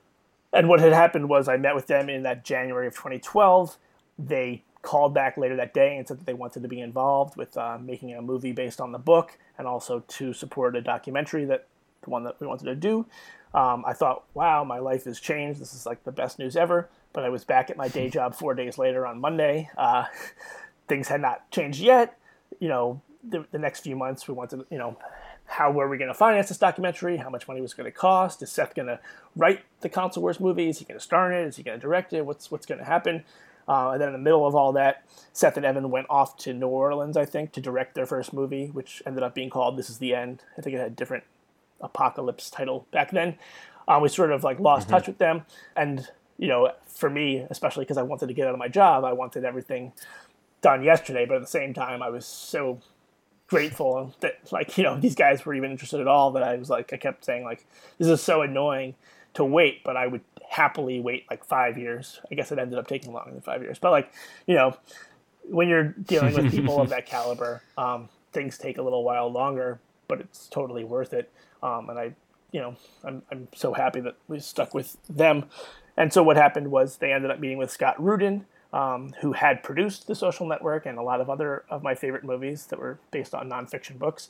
And what had happened was I met with them in that January of twenty twelve. They called back later that day and said that they wanted to be involved with uh, making a movie based on the book and also to support a documentary, that the one that we wanted to do. Um, I thought, wow, my life has changed. This is like the best news ever. But I was back at my day job four days later on Monday. Uh, things had not changed yet. You know, the, the next few months we wanted, you know, how were we going to finance this documentary? How much money was going to cost? Is Seth going to write the Console Wars movie? Is he going to star in it? Is he going to direct it? What's what's going to happen? Uh, and then in the middle of all that, Seth and Evan went off to New Orleans, I think, to direct their first movie, which ended up being called This Is the End. I think it had a different apocalypse title back then. Uh, we sort of like lost mm-hmm. touch with them. And, you know, for me, especially because I wanted to get out of my job, I wanted everything done yesterday. But at the same time, I was so grateful that, like, you know, these guys were even interested at all, that I was like, I kept saying, like, this is so annoying to wait, but I would happily wait like five years. I guess it ended up taking longer than five years. But, like, you know, when you're dealing with people of that caliber, um, things take a little while longer, but it's totally worth it. Um, and I, you know, I'm I'm so happy that we stuck with them. And so what happened was they ended up meeting with Scott Rudin, um, who had produced The Social Network and a lot of other of my favorite movies that were based on nonfiction books.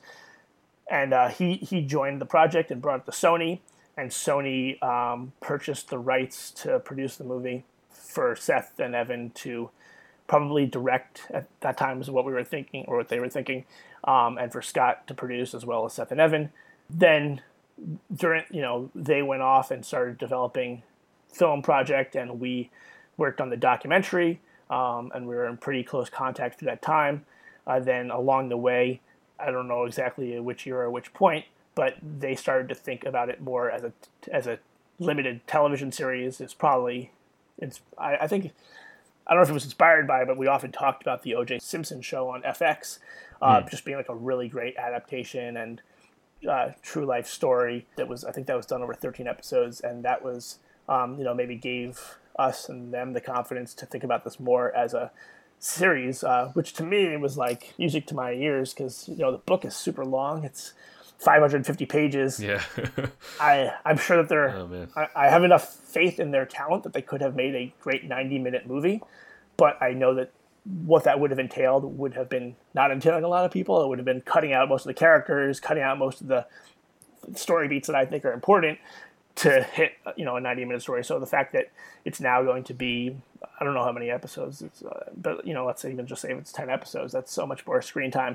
And uh, he, he joined the project and brought it to Sony, and Sony um, purchased the rights to produce the movie for Seth and Evan to probably direct. At that time is what we were thinking, or what they were thinking, um, and for Scott to produce as well as Seth and Evan. Then during, you know, they went off and started developing film project, and we worked on the documentary, um, and we were in pretty close contact through that time. Uh, then along the way, I don't know exactly which year or which point, but they started to think about it more as a as a limited television series. It's probably, it's I, I think, I don't know if it was inspired by it, but we often talked about the O J Simpson show on F X, uh, mm. just being like a really great adaptation and uh, true life story that was, I think that was done over thirteen episodes, and that was, um, you know, maybe gave us and them the confidence to think about this more as a series, uh, which to me was like music to my ears, because, you know, the book is super long. It's five hundred fifty pages. Yeah. I, I'm sure that they're, oh, man. I, I have enough faith in their talent that they could have made a great ninety minute movie, but I know that what that would have entailed would have been not entailing a lot of people. It would have been cutting out most of the characters, cutting out most of the story beats that I think are important to hit, you know, a ninety minute story. So the fact that it's now going to be, I don't know how many episodes, it's, uh, but, you know, let's even just say if it's ten episodes, that's so much more screen time.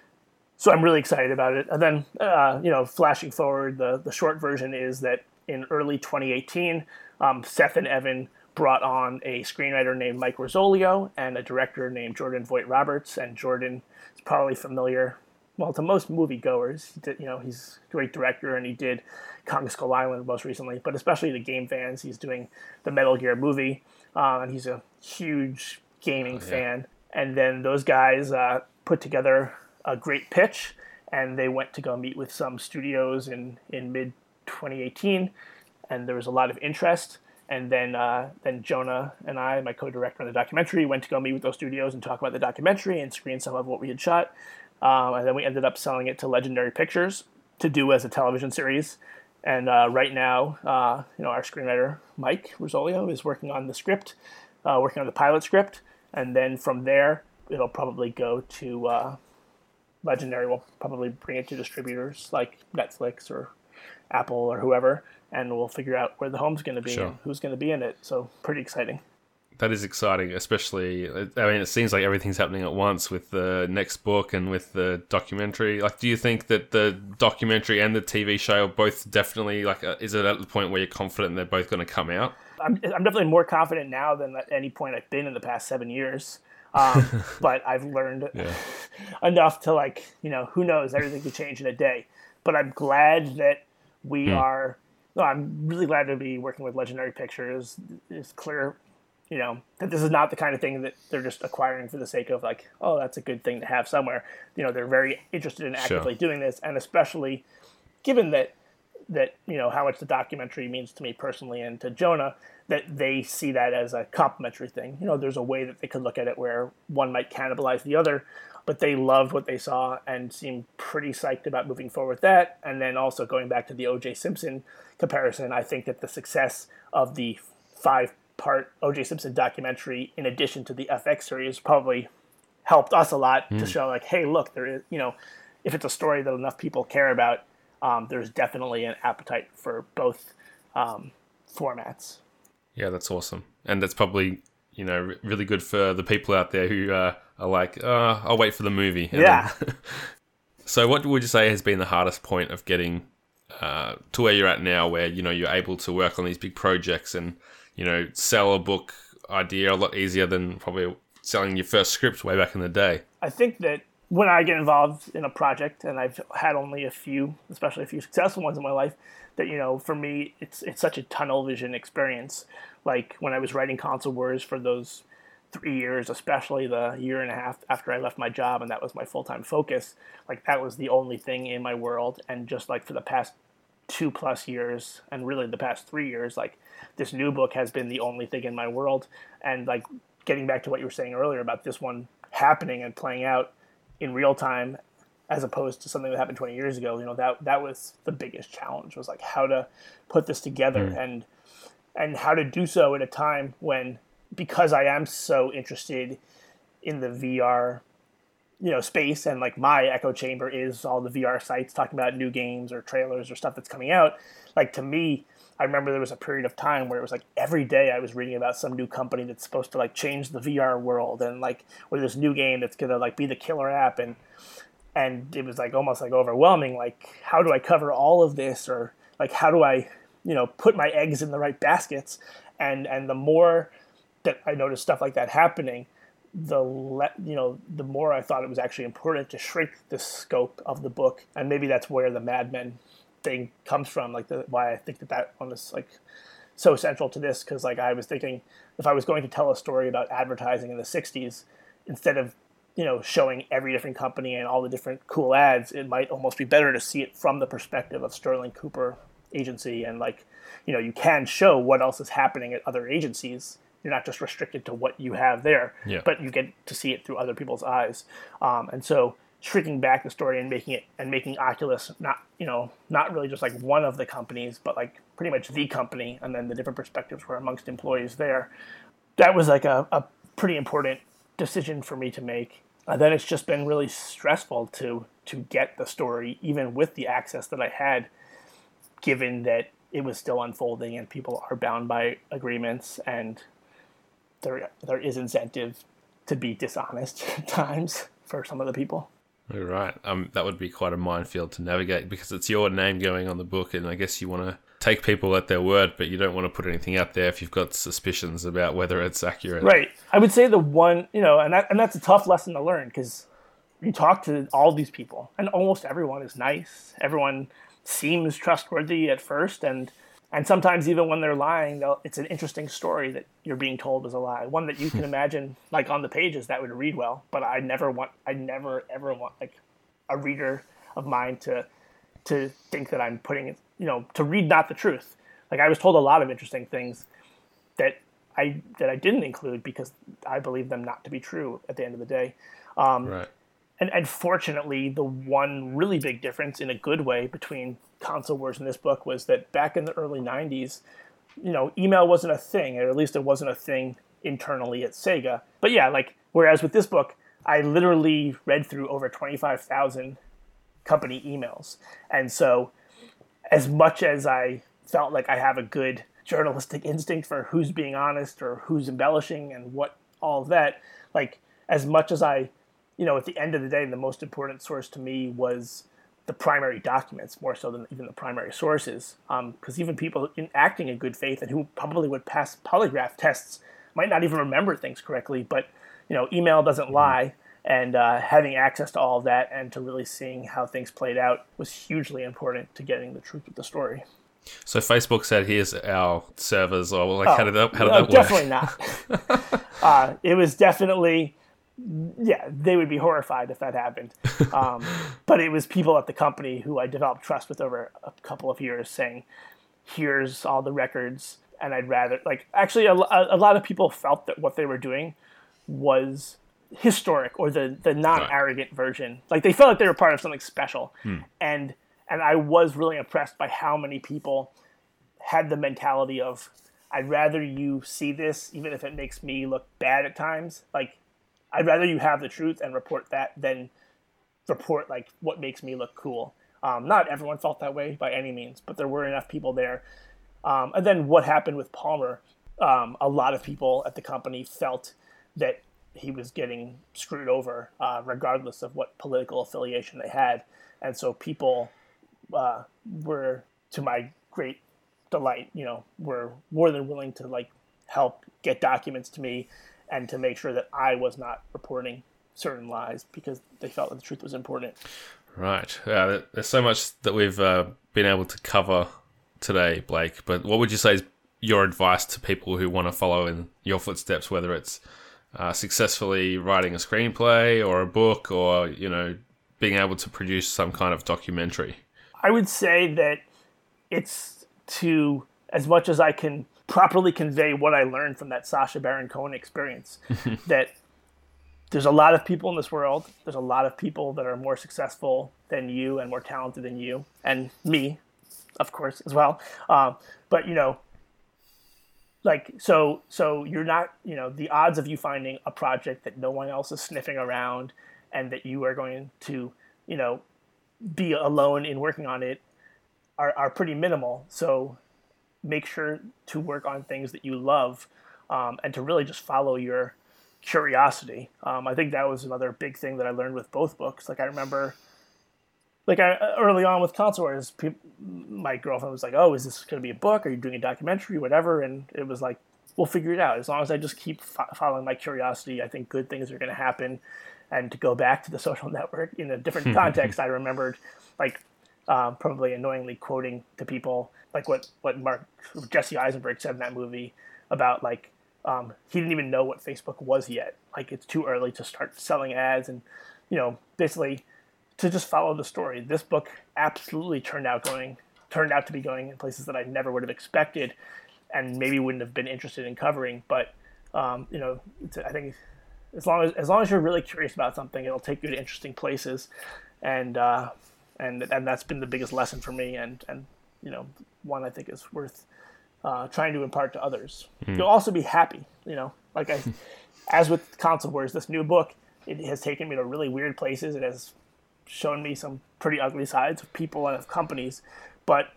So I'm really excited about it. And then, uh, you know, flashing forward, the, the short version is that in early twenty eighteen, um, Seth and Evan brought on a screenwriter named Mike Rosolio and a director named Jordan Voight Roberts. And Jordan is probably familiar, well, to most moviegoers. He did, you know, he's a great director, and he did Kong Skull Island most recently, but especially the game fans, he's doing the Metal Gear movie, uh, and he's a huge gaming oh, yeah. fan. And then those guys uh, put together a great pitch, and they went to go meet with some studios in, in mid twenty eighteen, and there was a lot of interest. And then uh, then Jonah and I, my co-director on the documentary, went to go meet with those studios and talk about the documentary and screen some of what we had shot. Um, and then we ended up selling it to Legendary Pictures to do as a television series. And uh, right now, uh, you know, our screenwriter, Mike Rosolio, is working on the script, uh, working on the pilot script. And then from there, it'll probably go to uh, Legendary. Will probably bring it to distributors like Netflix or Apple or whoever, and we'll figure out where the home's going to be sure. and who's going to be in it. So pretty exciting. That is exciting, especially, I mean, it seems like everything's happening at once with the next book and with the documentary. Like, do you think that the documentary and the T V show are both definitely, like, uh, is it at the point where you're confident they're both going to come out? I'm, I'm definitely more confident now than at any point I've been in the past seven years. Um, but I've learned yeah. enough to, like, you know, who knows, everything could change in a day. But I'm glad that we hmm. are, no, I'm really glad to be working with Legendary Pictures. It's clear, you know, that this is not the kind of thing that they're just acquiring for the sake of, like, oh, that's a good thing to have somewhere. You know, they're very interested in actively sure. doing this, and especially given that, that, you know, how much the documentary means to me personally and to Jonah, that they see that as a complementary thing. You know, there's a way that they could look at it where one might cannibalize the other, but they loved what they saw and seemed pretty psyched about moving forward with that. And then also going back to the O J Simpson comparison, I think that the success of the five-part O J Simpson documentary, in addition to the F X series, probably helped us a lot mm. to show, like, hey, look, there is, you know, if it's a story that enough people care about, um, there's definitely an appetite for both um, formats. Yeah, that's awesome. And that's probably, you know, really good for the people out there who uh, are like, uh, I'll wait for the movie. And yeah. Then... So what would you say has been the hardest point of getting uh, to where you're at now, where, you know, you're able to work on these big projects and, you know, sell a book idea a lot easier than probably selling your first script way back in the day? I think that when I get involved in a project, and I've had only a few, especially a few successful ones in my life, that, you know, for me, it's it's such a tunnel vision experience. Like when I was writing Console Wars for those three years, especially the year and a half after I left my job, and that was my full-time focus, like that was the only thing in my world. And just like for the past two plus years, and really the past three years, like this new book has been the only thing in my world. And like getting back to what you were saying earlier about this one happening and playing out in real time, as opposed to something that happened twenty years ago, you know, that that was the biggest challenge, was like how to put this together mm. and and how to do so at a time when because I am so interested in the V R, you know, space, and like my echo chamber is all the V R sites talking about new games or trailers or stuff that's coming out. Like, to me, I remember there was a period of time where it was like every day I was reading about some new company that's supposed to like change the V R world, and like, or this new game that's gonna like be the killer app, and and it was like almost like overwhelming. Like, how do I cover all of this, or like how do I, you know, put my eggs in the right baskets? And and the more that I noticed stuff like that happening, the le- you know the more I thought it was actually important to shrink the scope of the book. And maybe that's where the Mad Men thing comes from, like the, why I think that that one is like so central to this, because like I was thinking, if I was going to tell a story about advertising in the sixties, instead of, you know, showing every different company and all the different cool ads, it might almost be better to see it from the perspective of Sterling Cooper Agency. And like, you know, you can show what else is happening at other agencies. You're not just restricted to what you have there, yeah. but you get to see it through other people's eyes. Um, and so shrinking back the story and making it and making Oculus not, you know, not really just like one of the companies, but like pretty much the company, and then the different perspectives were amongst employees there. That was like a, a pretty important decision for me to make. And then it's just been really stressful to to get the story, even with the access that I had, given that it was still unfolding and people are bound by agreements, and there there is incentive to be dishonest at times for some of the people. Right. Um, that would be quite a minefield to navigate, because it's your name going on the book, and I guess you want to take people at their word, but you don't want to put anything out there if you've got suspicions about whether it's accurate. Right. I would say the one, you know, and that, and that's a tough lesson to learn, because you talk to all these people, and almost everyone is nice. Everyone seems trustworthy at first, and and sometimes even when they're lying, it's an interesting story that you're being told is a lie. One that you can imagine, like on the pages, that would read well. But I never want, I never ever want like a reader of mine to to think that I'm putting it, you know, to read not the truth. Like, I was told a lot of interesting things that I that I didn't include because I believe them not to be true at the end of the day. Um, right. And, and fortunately, the one really big difference in a good way between Console Wars and this book was that back in the early nineties, you know, email wasn't a thing, or at least it wasn't a thing internally at Sega. But yeah, like, whereas with this book, I literally read through over twenty-five thousand company emails. And so as much as I felt like I have a good journalistic instinct for who's being honest or who's embellishing and what all of that, like, as much as I, you know, at the end of the day, the most important source to me was the primary documents, more so than even the primary sources. Because um, even people in acting in good faith and who probably would pass polygraph tests might not even remember things correctly. But, you know, email doesn't lie. And uh, having access to all of that and to really seeing how things played out was hugely important to getting the truth of the story. So Facebook said, "Here's our servers," or like, oh, how did that, how did no, that definitely work? Definitely not. uh, it was definitely, yeah, they would be horrified if that happened. Um, but it was people at the company who I developed trust with over a couple of years saying, "Here's all the records," and I'd rather, like, actually a, a lot of people felt that what they were doing was historic, or the the non-arrogant right. version. Like, they felt like they were part of something special. Hmm. And and I was really impressed by how many people had the mentality of, I'd rather you see this, even if it makes me look bad at times. Like, I'd rather you have the truth and report that than report, like, what makes me look cool. Um, not everyone felt that way by any means, but there were enough people there. Um, and then what happened with Palmer, um, a lot of people at the company felt that he was getting screwed over, uh, regardless of what political affiliation they had. And so people uh, were, to my great delight, you know, were more than willing to, like, help get documents to me and to make sure that I was not reporting certain lies because they felt that the truth was important. Right. Yeah, there's so much that we've uh, been able to cover today, Blake, but what would you say is your advice to people who want to follow in your footsteps, whether it's Uh, successfully writing a screenplay or a book, or, you know, being able to produce some kind of documentary? I would say that it's to, as much as I can properly convey what I learned from that Sacha Baron Cohen experience, that there's a lot of people in this world, there's a lot of people that are more successful than you and more talented than you, and me, of course, as well. Um, but, you know, like so so you're not, you know, the odds of you finding a project that no one else is sniffing around and that you are going to, you know, be alone in working on it are, are pretty minimal. So make sure to work on things that you love, um, and to really just follow your curiosity. Um, I think that was another big thing that I learned with both books. Like I remember, like I, early on with Console Wars, people, my girlfriend was like, "Oh, is this going to be a book? Are you doing a documentary, whatever?" And it was like, "We'll figure it out. As long as I just keep fo- following my curiosity, I think good things are going to happen." And to go back to The Social Network in a different context, I remembered, like, um, probably annoyingly quoting to people like what what Mark Jesse Eisenberg said in that movie about like um, he didn't even know what Facebook was yet. Like it's too early to start selling ads, and you know, basically to just follow the story. This book absolutely turned out going turned out to be going in places that I never would have expected, and maybe wouldn't have been interested in covering. But um, you know, it's, I think as long as as long as you're really curious about something, it'll take you to interesting places, and uh, and and that's been the biggest lesson for me, and and you know, one I think is worth uh, trying to impart to others. Mm. You'll also be happy, you know, like I, as with Console Wars, this new book, it has taken me to really weird places. It has shown me some pretty ugly sides of people and of companies, but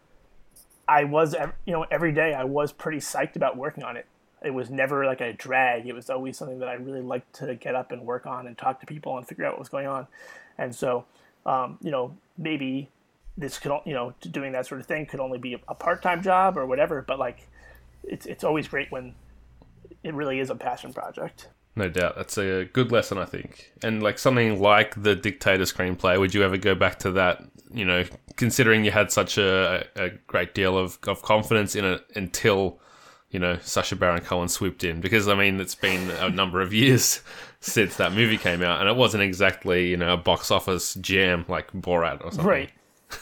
I was, you know, every day I was pretty psyched about working on it. It was never like a drag. It was always something that I really liked to get up and work on and talk to people and figure out what was going on. And so, um, you know, maybe this could, you know, doing that sort of thing could only be a part-time job or whatever, but like, it's it's always great when it really is a passion project. No doubt. That's a good lesson, I think. And like something like the Dictator screenplay, would you ever go back to that, you know, considering you had such a, a great deal of, of confidence in it until, you know, Sacha Baron Cohen swooped in? Because, I mean, it's been a number of years since that movie came out, and it wasn't exactly, you know, a box office jam like Borat or something. Right.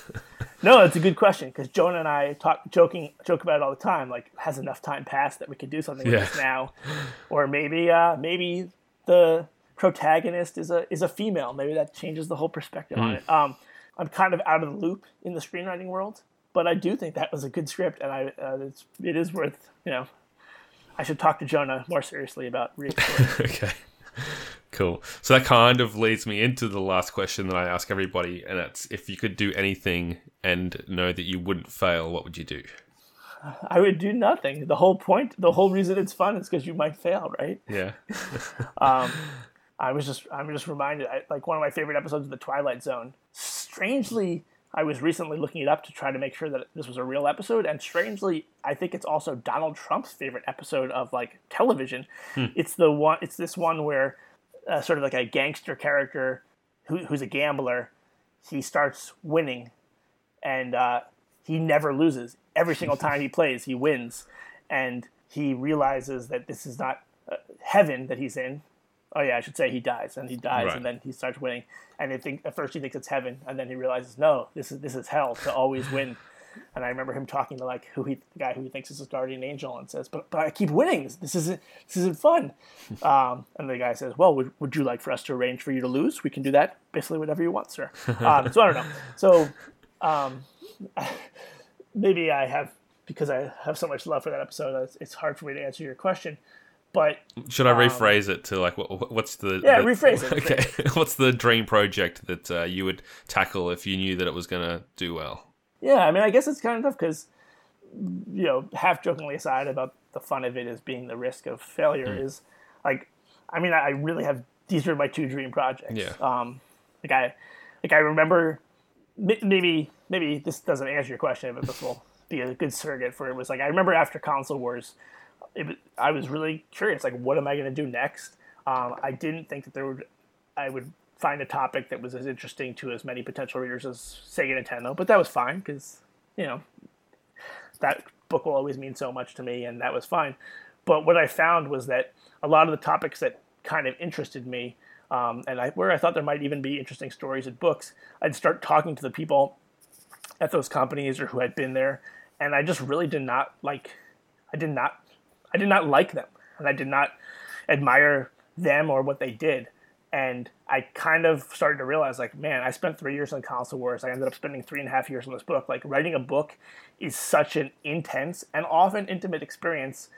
No, it's a good question, because Jonah and I talk joking joke about it all the time. Like, has enough time passed that we could do something with Yeah. this now? Or maybe, uh, maybe the protagonist is a is a female. Maybe that changes the whole perspective mm. on it. Um, I'm kind of out of the loop in the screenwriting world, but I do think that was a good script, and I uh, it's, it is worth, you know, I should talk to Jonah more seriously about re-exploring. Okay. Cool. So that kind of leads me into the last question that I ask everybody, and that's, if you could do anything and know that you wouldn't fail, what would you do? I would do nothing. The whole point, the whole reason it's fun is because you might fail, right? Yeah. um, I was just, I'm just reminded, I, like one of my favorite episodes of The Twilight Zone. Strangely, I was recently looking it up to try to make sure that this was a real episode, and strangely, I think it's also Donald Trump's favorite episode of like television. Hmm. It's the one, it's this one where uh, sort of like a gangster character who, who's a gambler, he starts winning, and uh, he never loses. Every single time he plays, he wins, and he realizes that this is not uh, heaven that he's in. Oh yeah, I should say he dies, and he dies, right. And then he starts winning. And I think at first he thinks it's heaven, and then he realizes, no, this is this is hell to always win. And I remember him talking to like who he, the guy who he thinks is his guardian angel, and says, "But but I keep winning. This, this isn't this isn't fun." Um, and the guy says, "Well, would would you like for us to arrange for you to lose? We can do that. Basically, whatever you want, sir." Um, so I don't know. So um, maybe I have, because I have so much love for that episode, it's, it's hard for me to answer your question. But should I rephrase um, it to like what, what's the yeah the, rephrase it? Okay, rephrase it. What's the dream project that uh, you would tackle if you knew that it was going to do well? Yeah, I mean, I guess it's kind of tough because, you know, half jokingly aside about the fun of it as being the risk of failure mm. is like, I mean, I really have, these are my two dream projects. Yeah. Um, like I, like I remember, maybe maybe this doesn't answer your question, but this will be a good surrogate for it. Was like I remember after Console Wars, it, I was really curious, like, what am I going to do next? Um, I didn't think that there would, I would find a topic that was as interesting to as many potential readers as Sega Nintendo, but that was fine because, you know, that book will always mean so much to me, and that was fine. But what I found was that a lot of the topics that kind of interested me, um, and I, where I thought there might even be interesting stories in books, I'd start talking to the people at those companies or who had been there, and I just really did not like, I did not, I did not like them, and I did not admire them or what they did. And I kind of started to realize, like, man, I spent three years on Console Wars. I ended up spending three and a half years on this book. Like, writing a book is such an intense and often intimate experience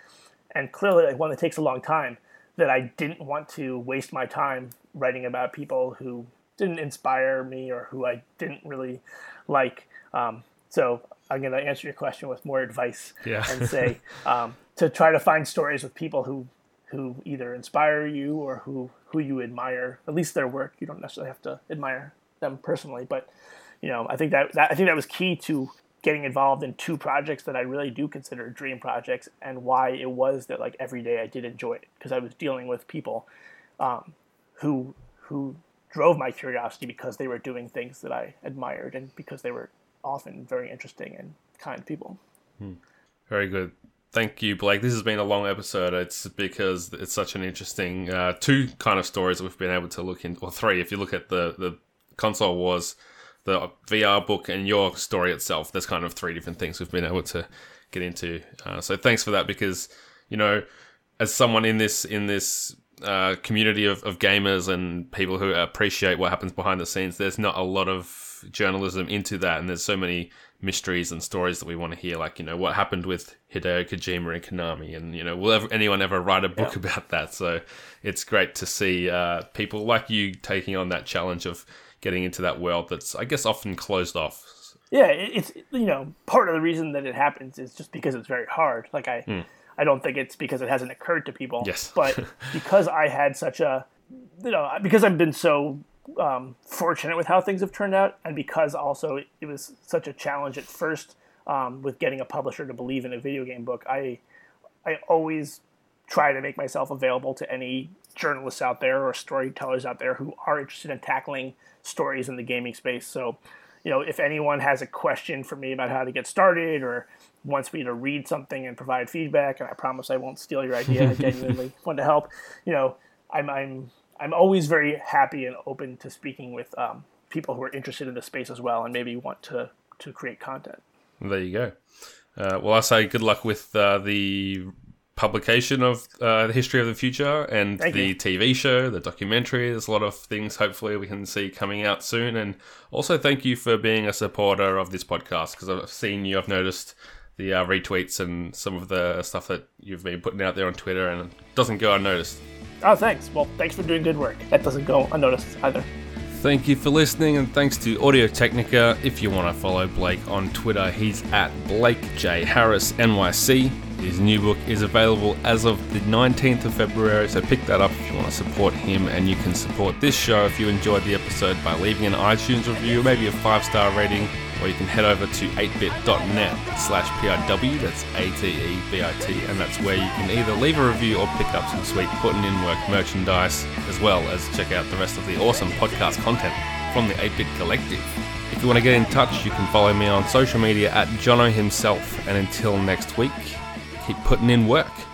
and clearly like one that takes a long time, that I didn't want to waste my time writing about people who didn't inspire me or who I didn't really like. Um, so I'm going to answer your question with more advice yeah. and say um, to try to find stories with people who who either inspire you or who, who you admire, at least their work. You don't necessarily have to admire them personally, but you know, I think that, that I think that was key to getting involved in two projects that I really do consider dream projects, and why it was that like every day I did enjoy it, because I was dealing with people um, who who drove my curiosity because they were doing things that I admired and because they were often very interesting and kind people. Hmm. Very good. Thank you, Blake. This has been a long episode. It's because it's such an interesting uh, two kind of stories that we've been able to look into, or three. If you look at the, the console wars, the V R book, and your story itself, there's kind of three different things we've been able to get into. Uh, so thanks for that, because, you know, as someone in this in this uh, community of, of gamers and people who appreciate what happens behind the scenes, there's not a lot of journalism into that, and there's so many mysteries and stories that we want to hear, like, you know, what happened with Hideo Kojima and Konami, and, you know, will ever, anyone ever write a book yeah. about that? So it's great to see uh, people like you taking on that challenge of getting into that world that's, I guess, often closed off. Yeah, it's, you know, part of the reason that it happens is just because it's very hard. Like, I, mm. I don't think it's because it hasn't occurred to people. Yes. But because I had such a, you know, because I've been so um, fortunate with how things have turned out, and because also it, it was such a challenge at first um, with getting a publisher to believe in a video game book, I, I always try to make myself available to any journalists out there or storytellers out there who are interested in tackling stories in the gaming space. So, you know, if anyone has a question for me about how to get started or wants me to read something and provide feedback, and I promise I won't steal your idea, I genuinely want to help, you know, I'm I'm I'm always very happy and open to speaking with um, people who are interested in the space as well and maybe want to, to create content. There you go. Uh, well, I say good luck with uh, the publication of uh, The History of the Future and Thank the you. T V show, the documentary. There's a lot of things hopefully we can see coming out soon. And also thank you for being a supporter of this podcast, because I've seen you, I've noticed the uh, retweets and some of the stuff that you've been putting out there on Twitter, and it doesn't go unnoticed. Oh, thanks. Well, thanks for doing good work. That doesn't go unnoticed either. Thank you for listening, and thanks to Audio Technica. If you want to follow Blake on Twitter, he's at Blake J Harris N Y C. His new book is available as of the nineteenth of February, so pick that up if you want to support him, and you can support this show if you enjoyed the episode by leaving an iTunes review, maybe a five-star rating, or you can head over to eight bit dot net slash P I W, that's A T E B I T, and that's where you can either leave a review or pick up some sweet Putting In Work merchandise, as well as check out the rest of the awesome podcast content from the eight bit Collective. If you want to get in touch, you can follow me on social media at Jono himself, and until next week, keep putting in work.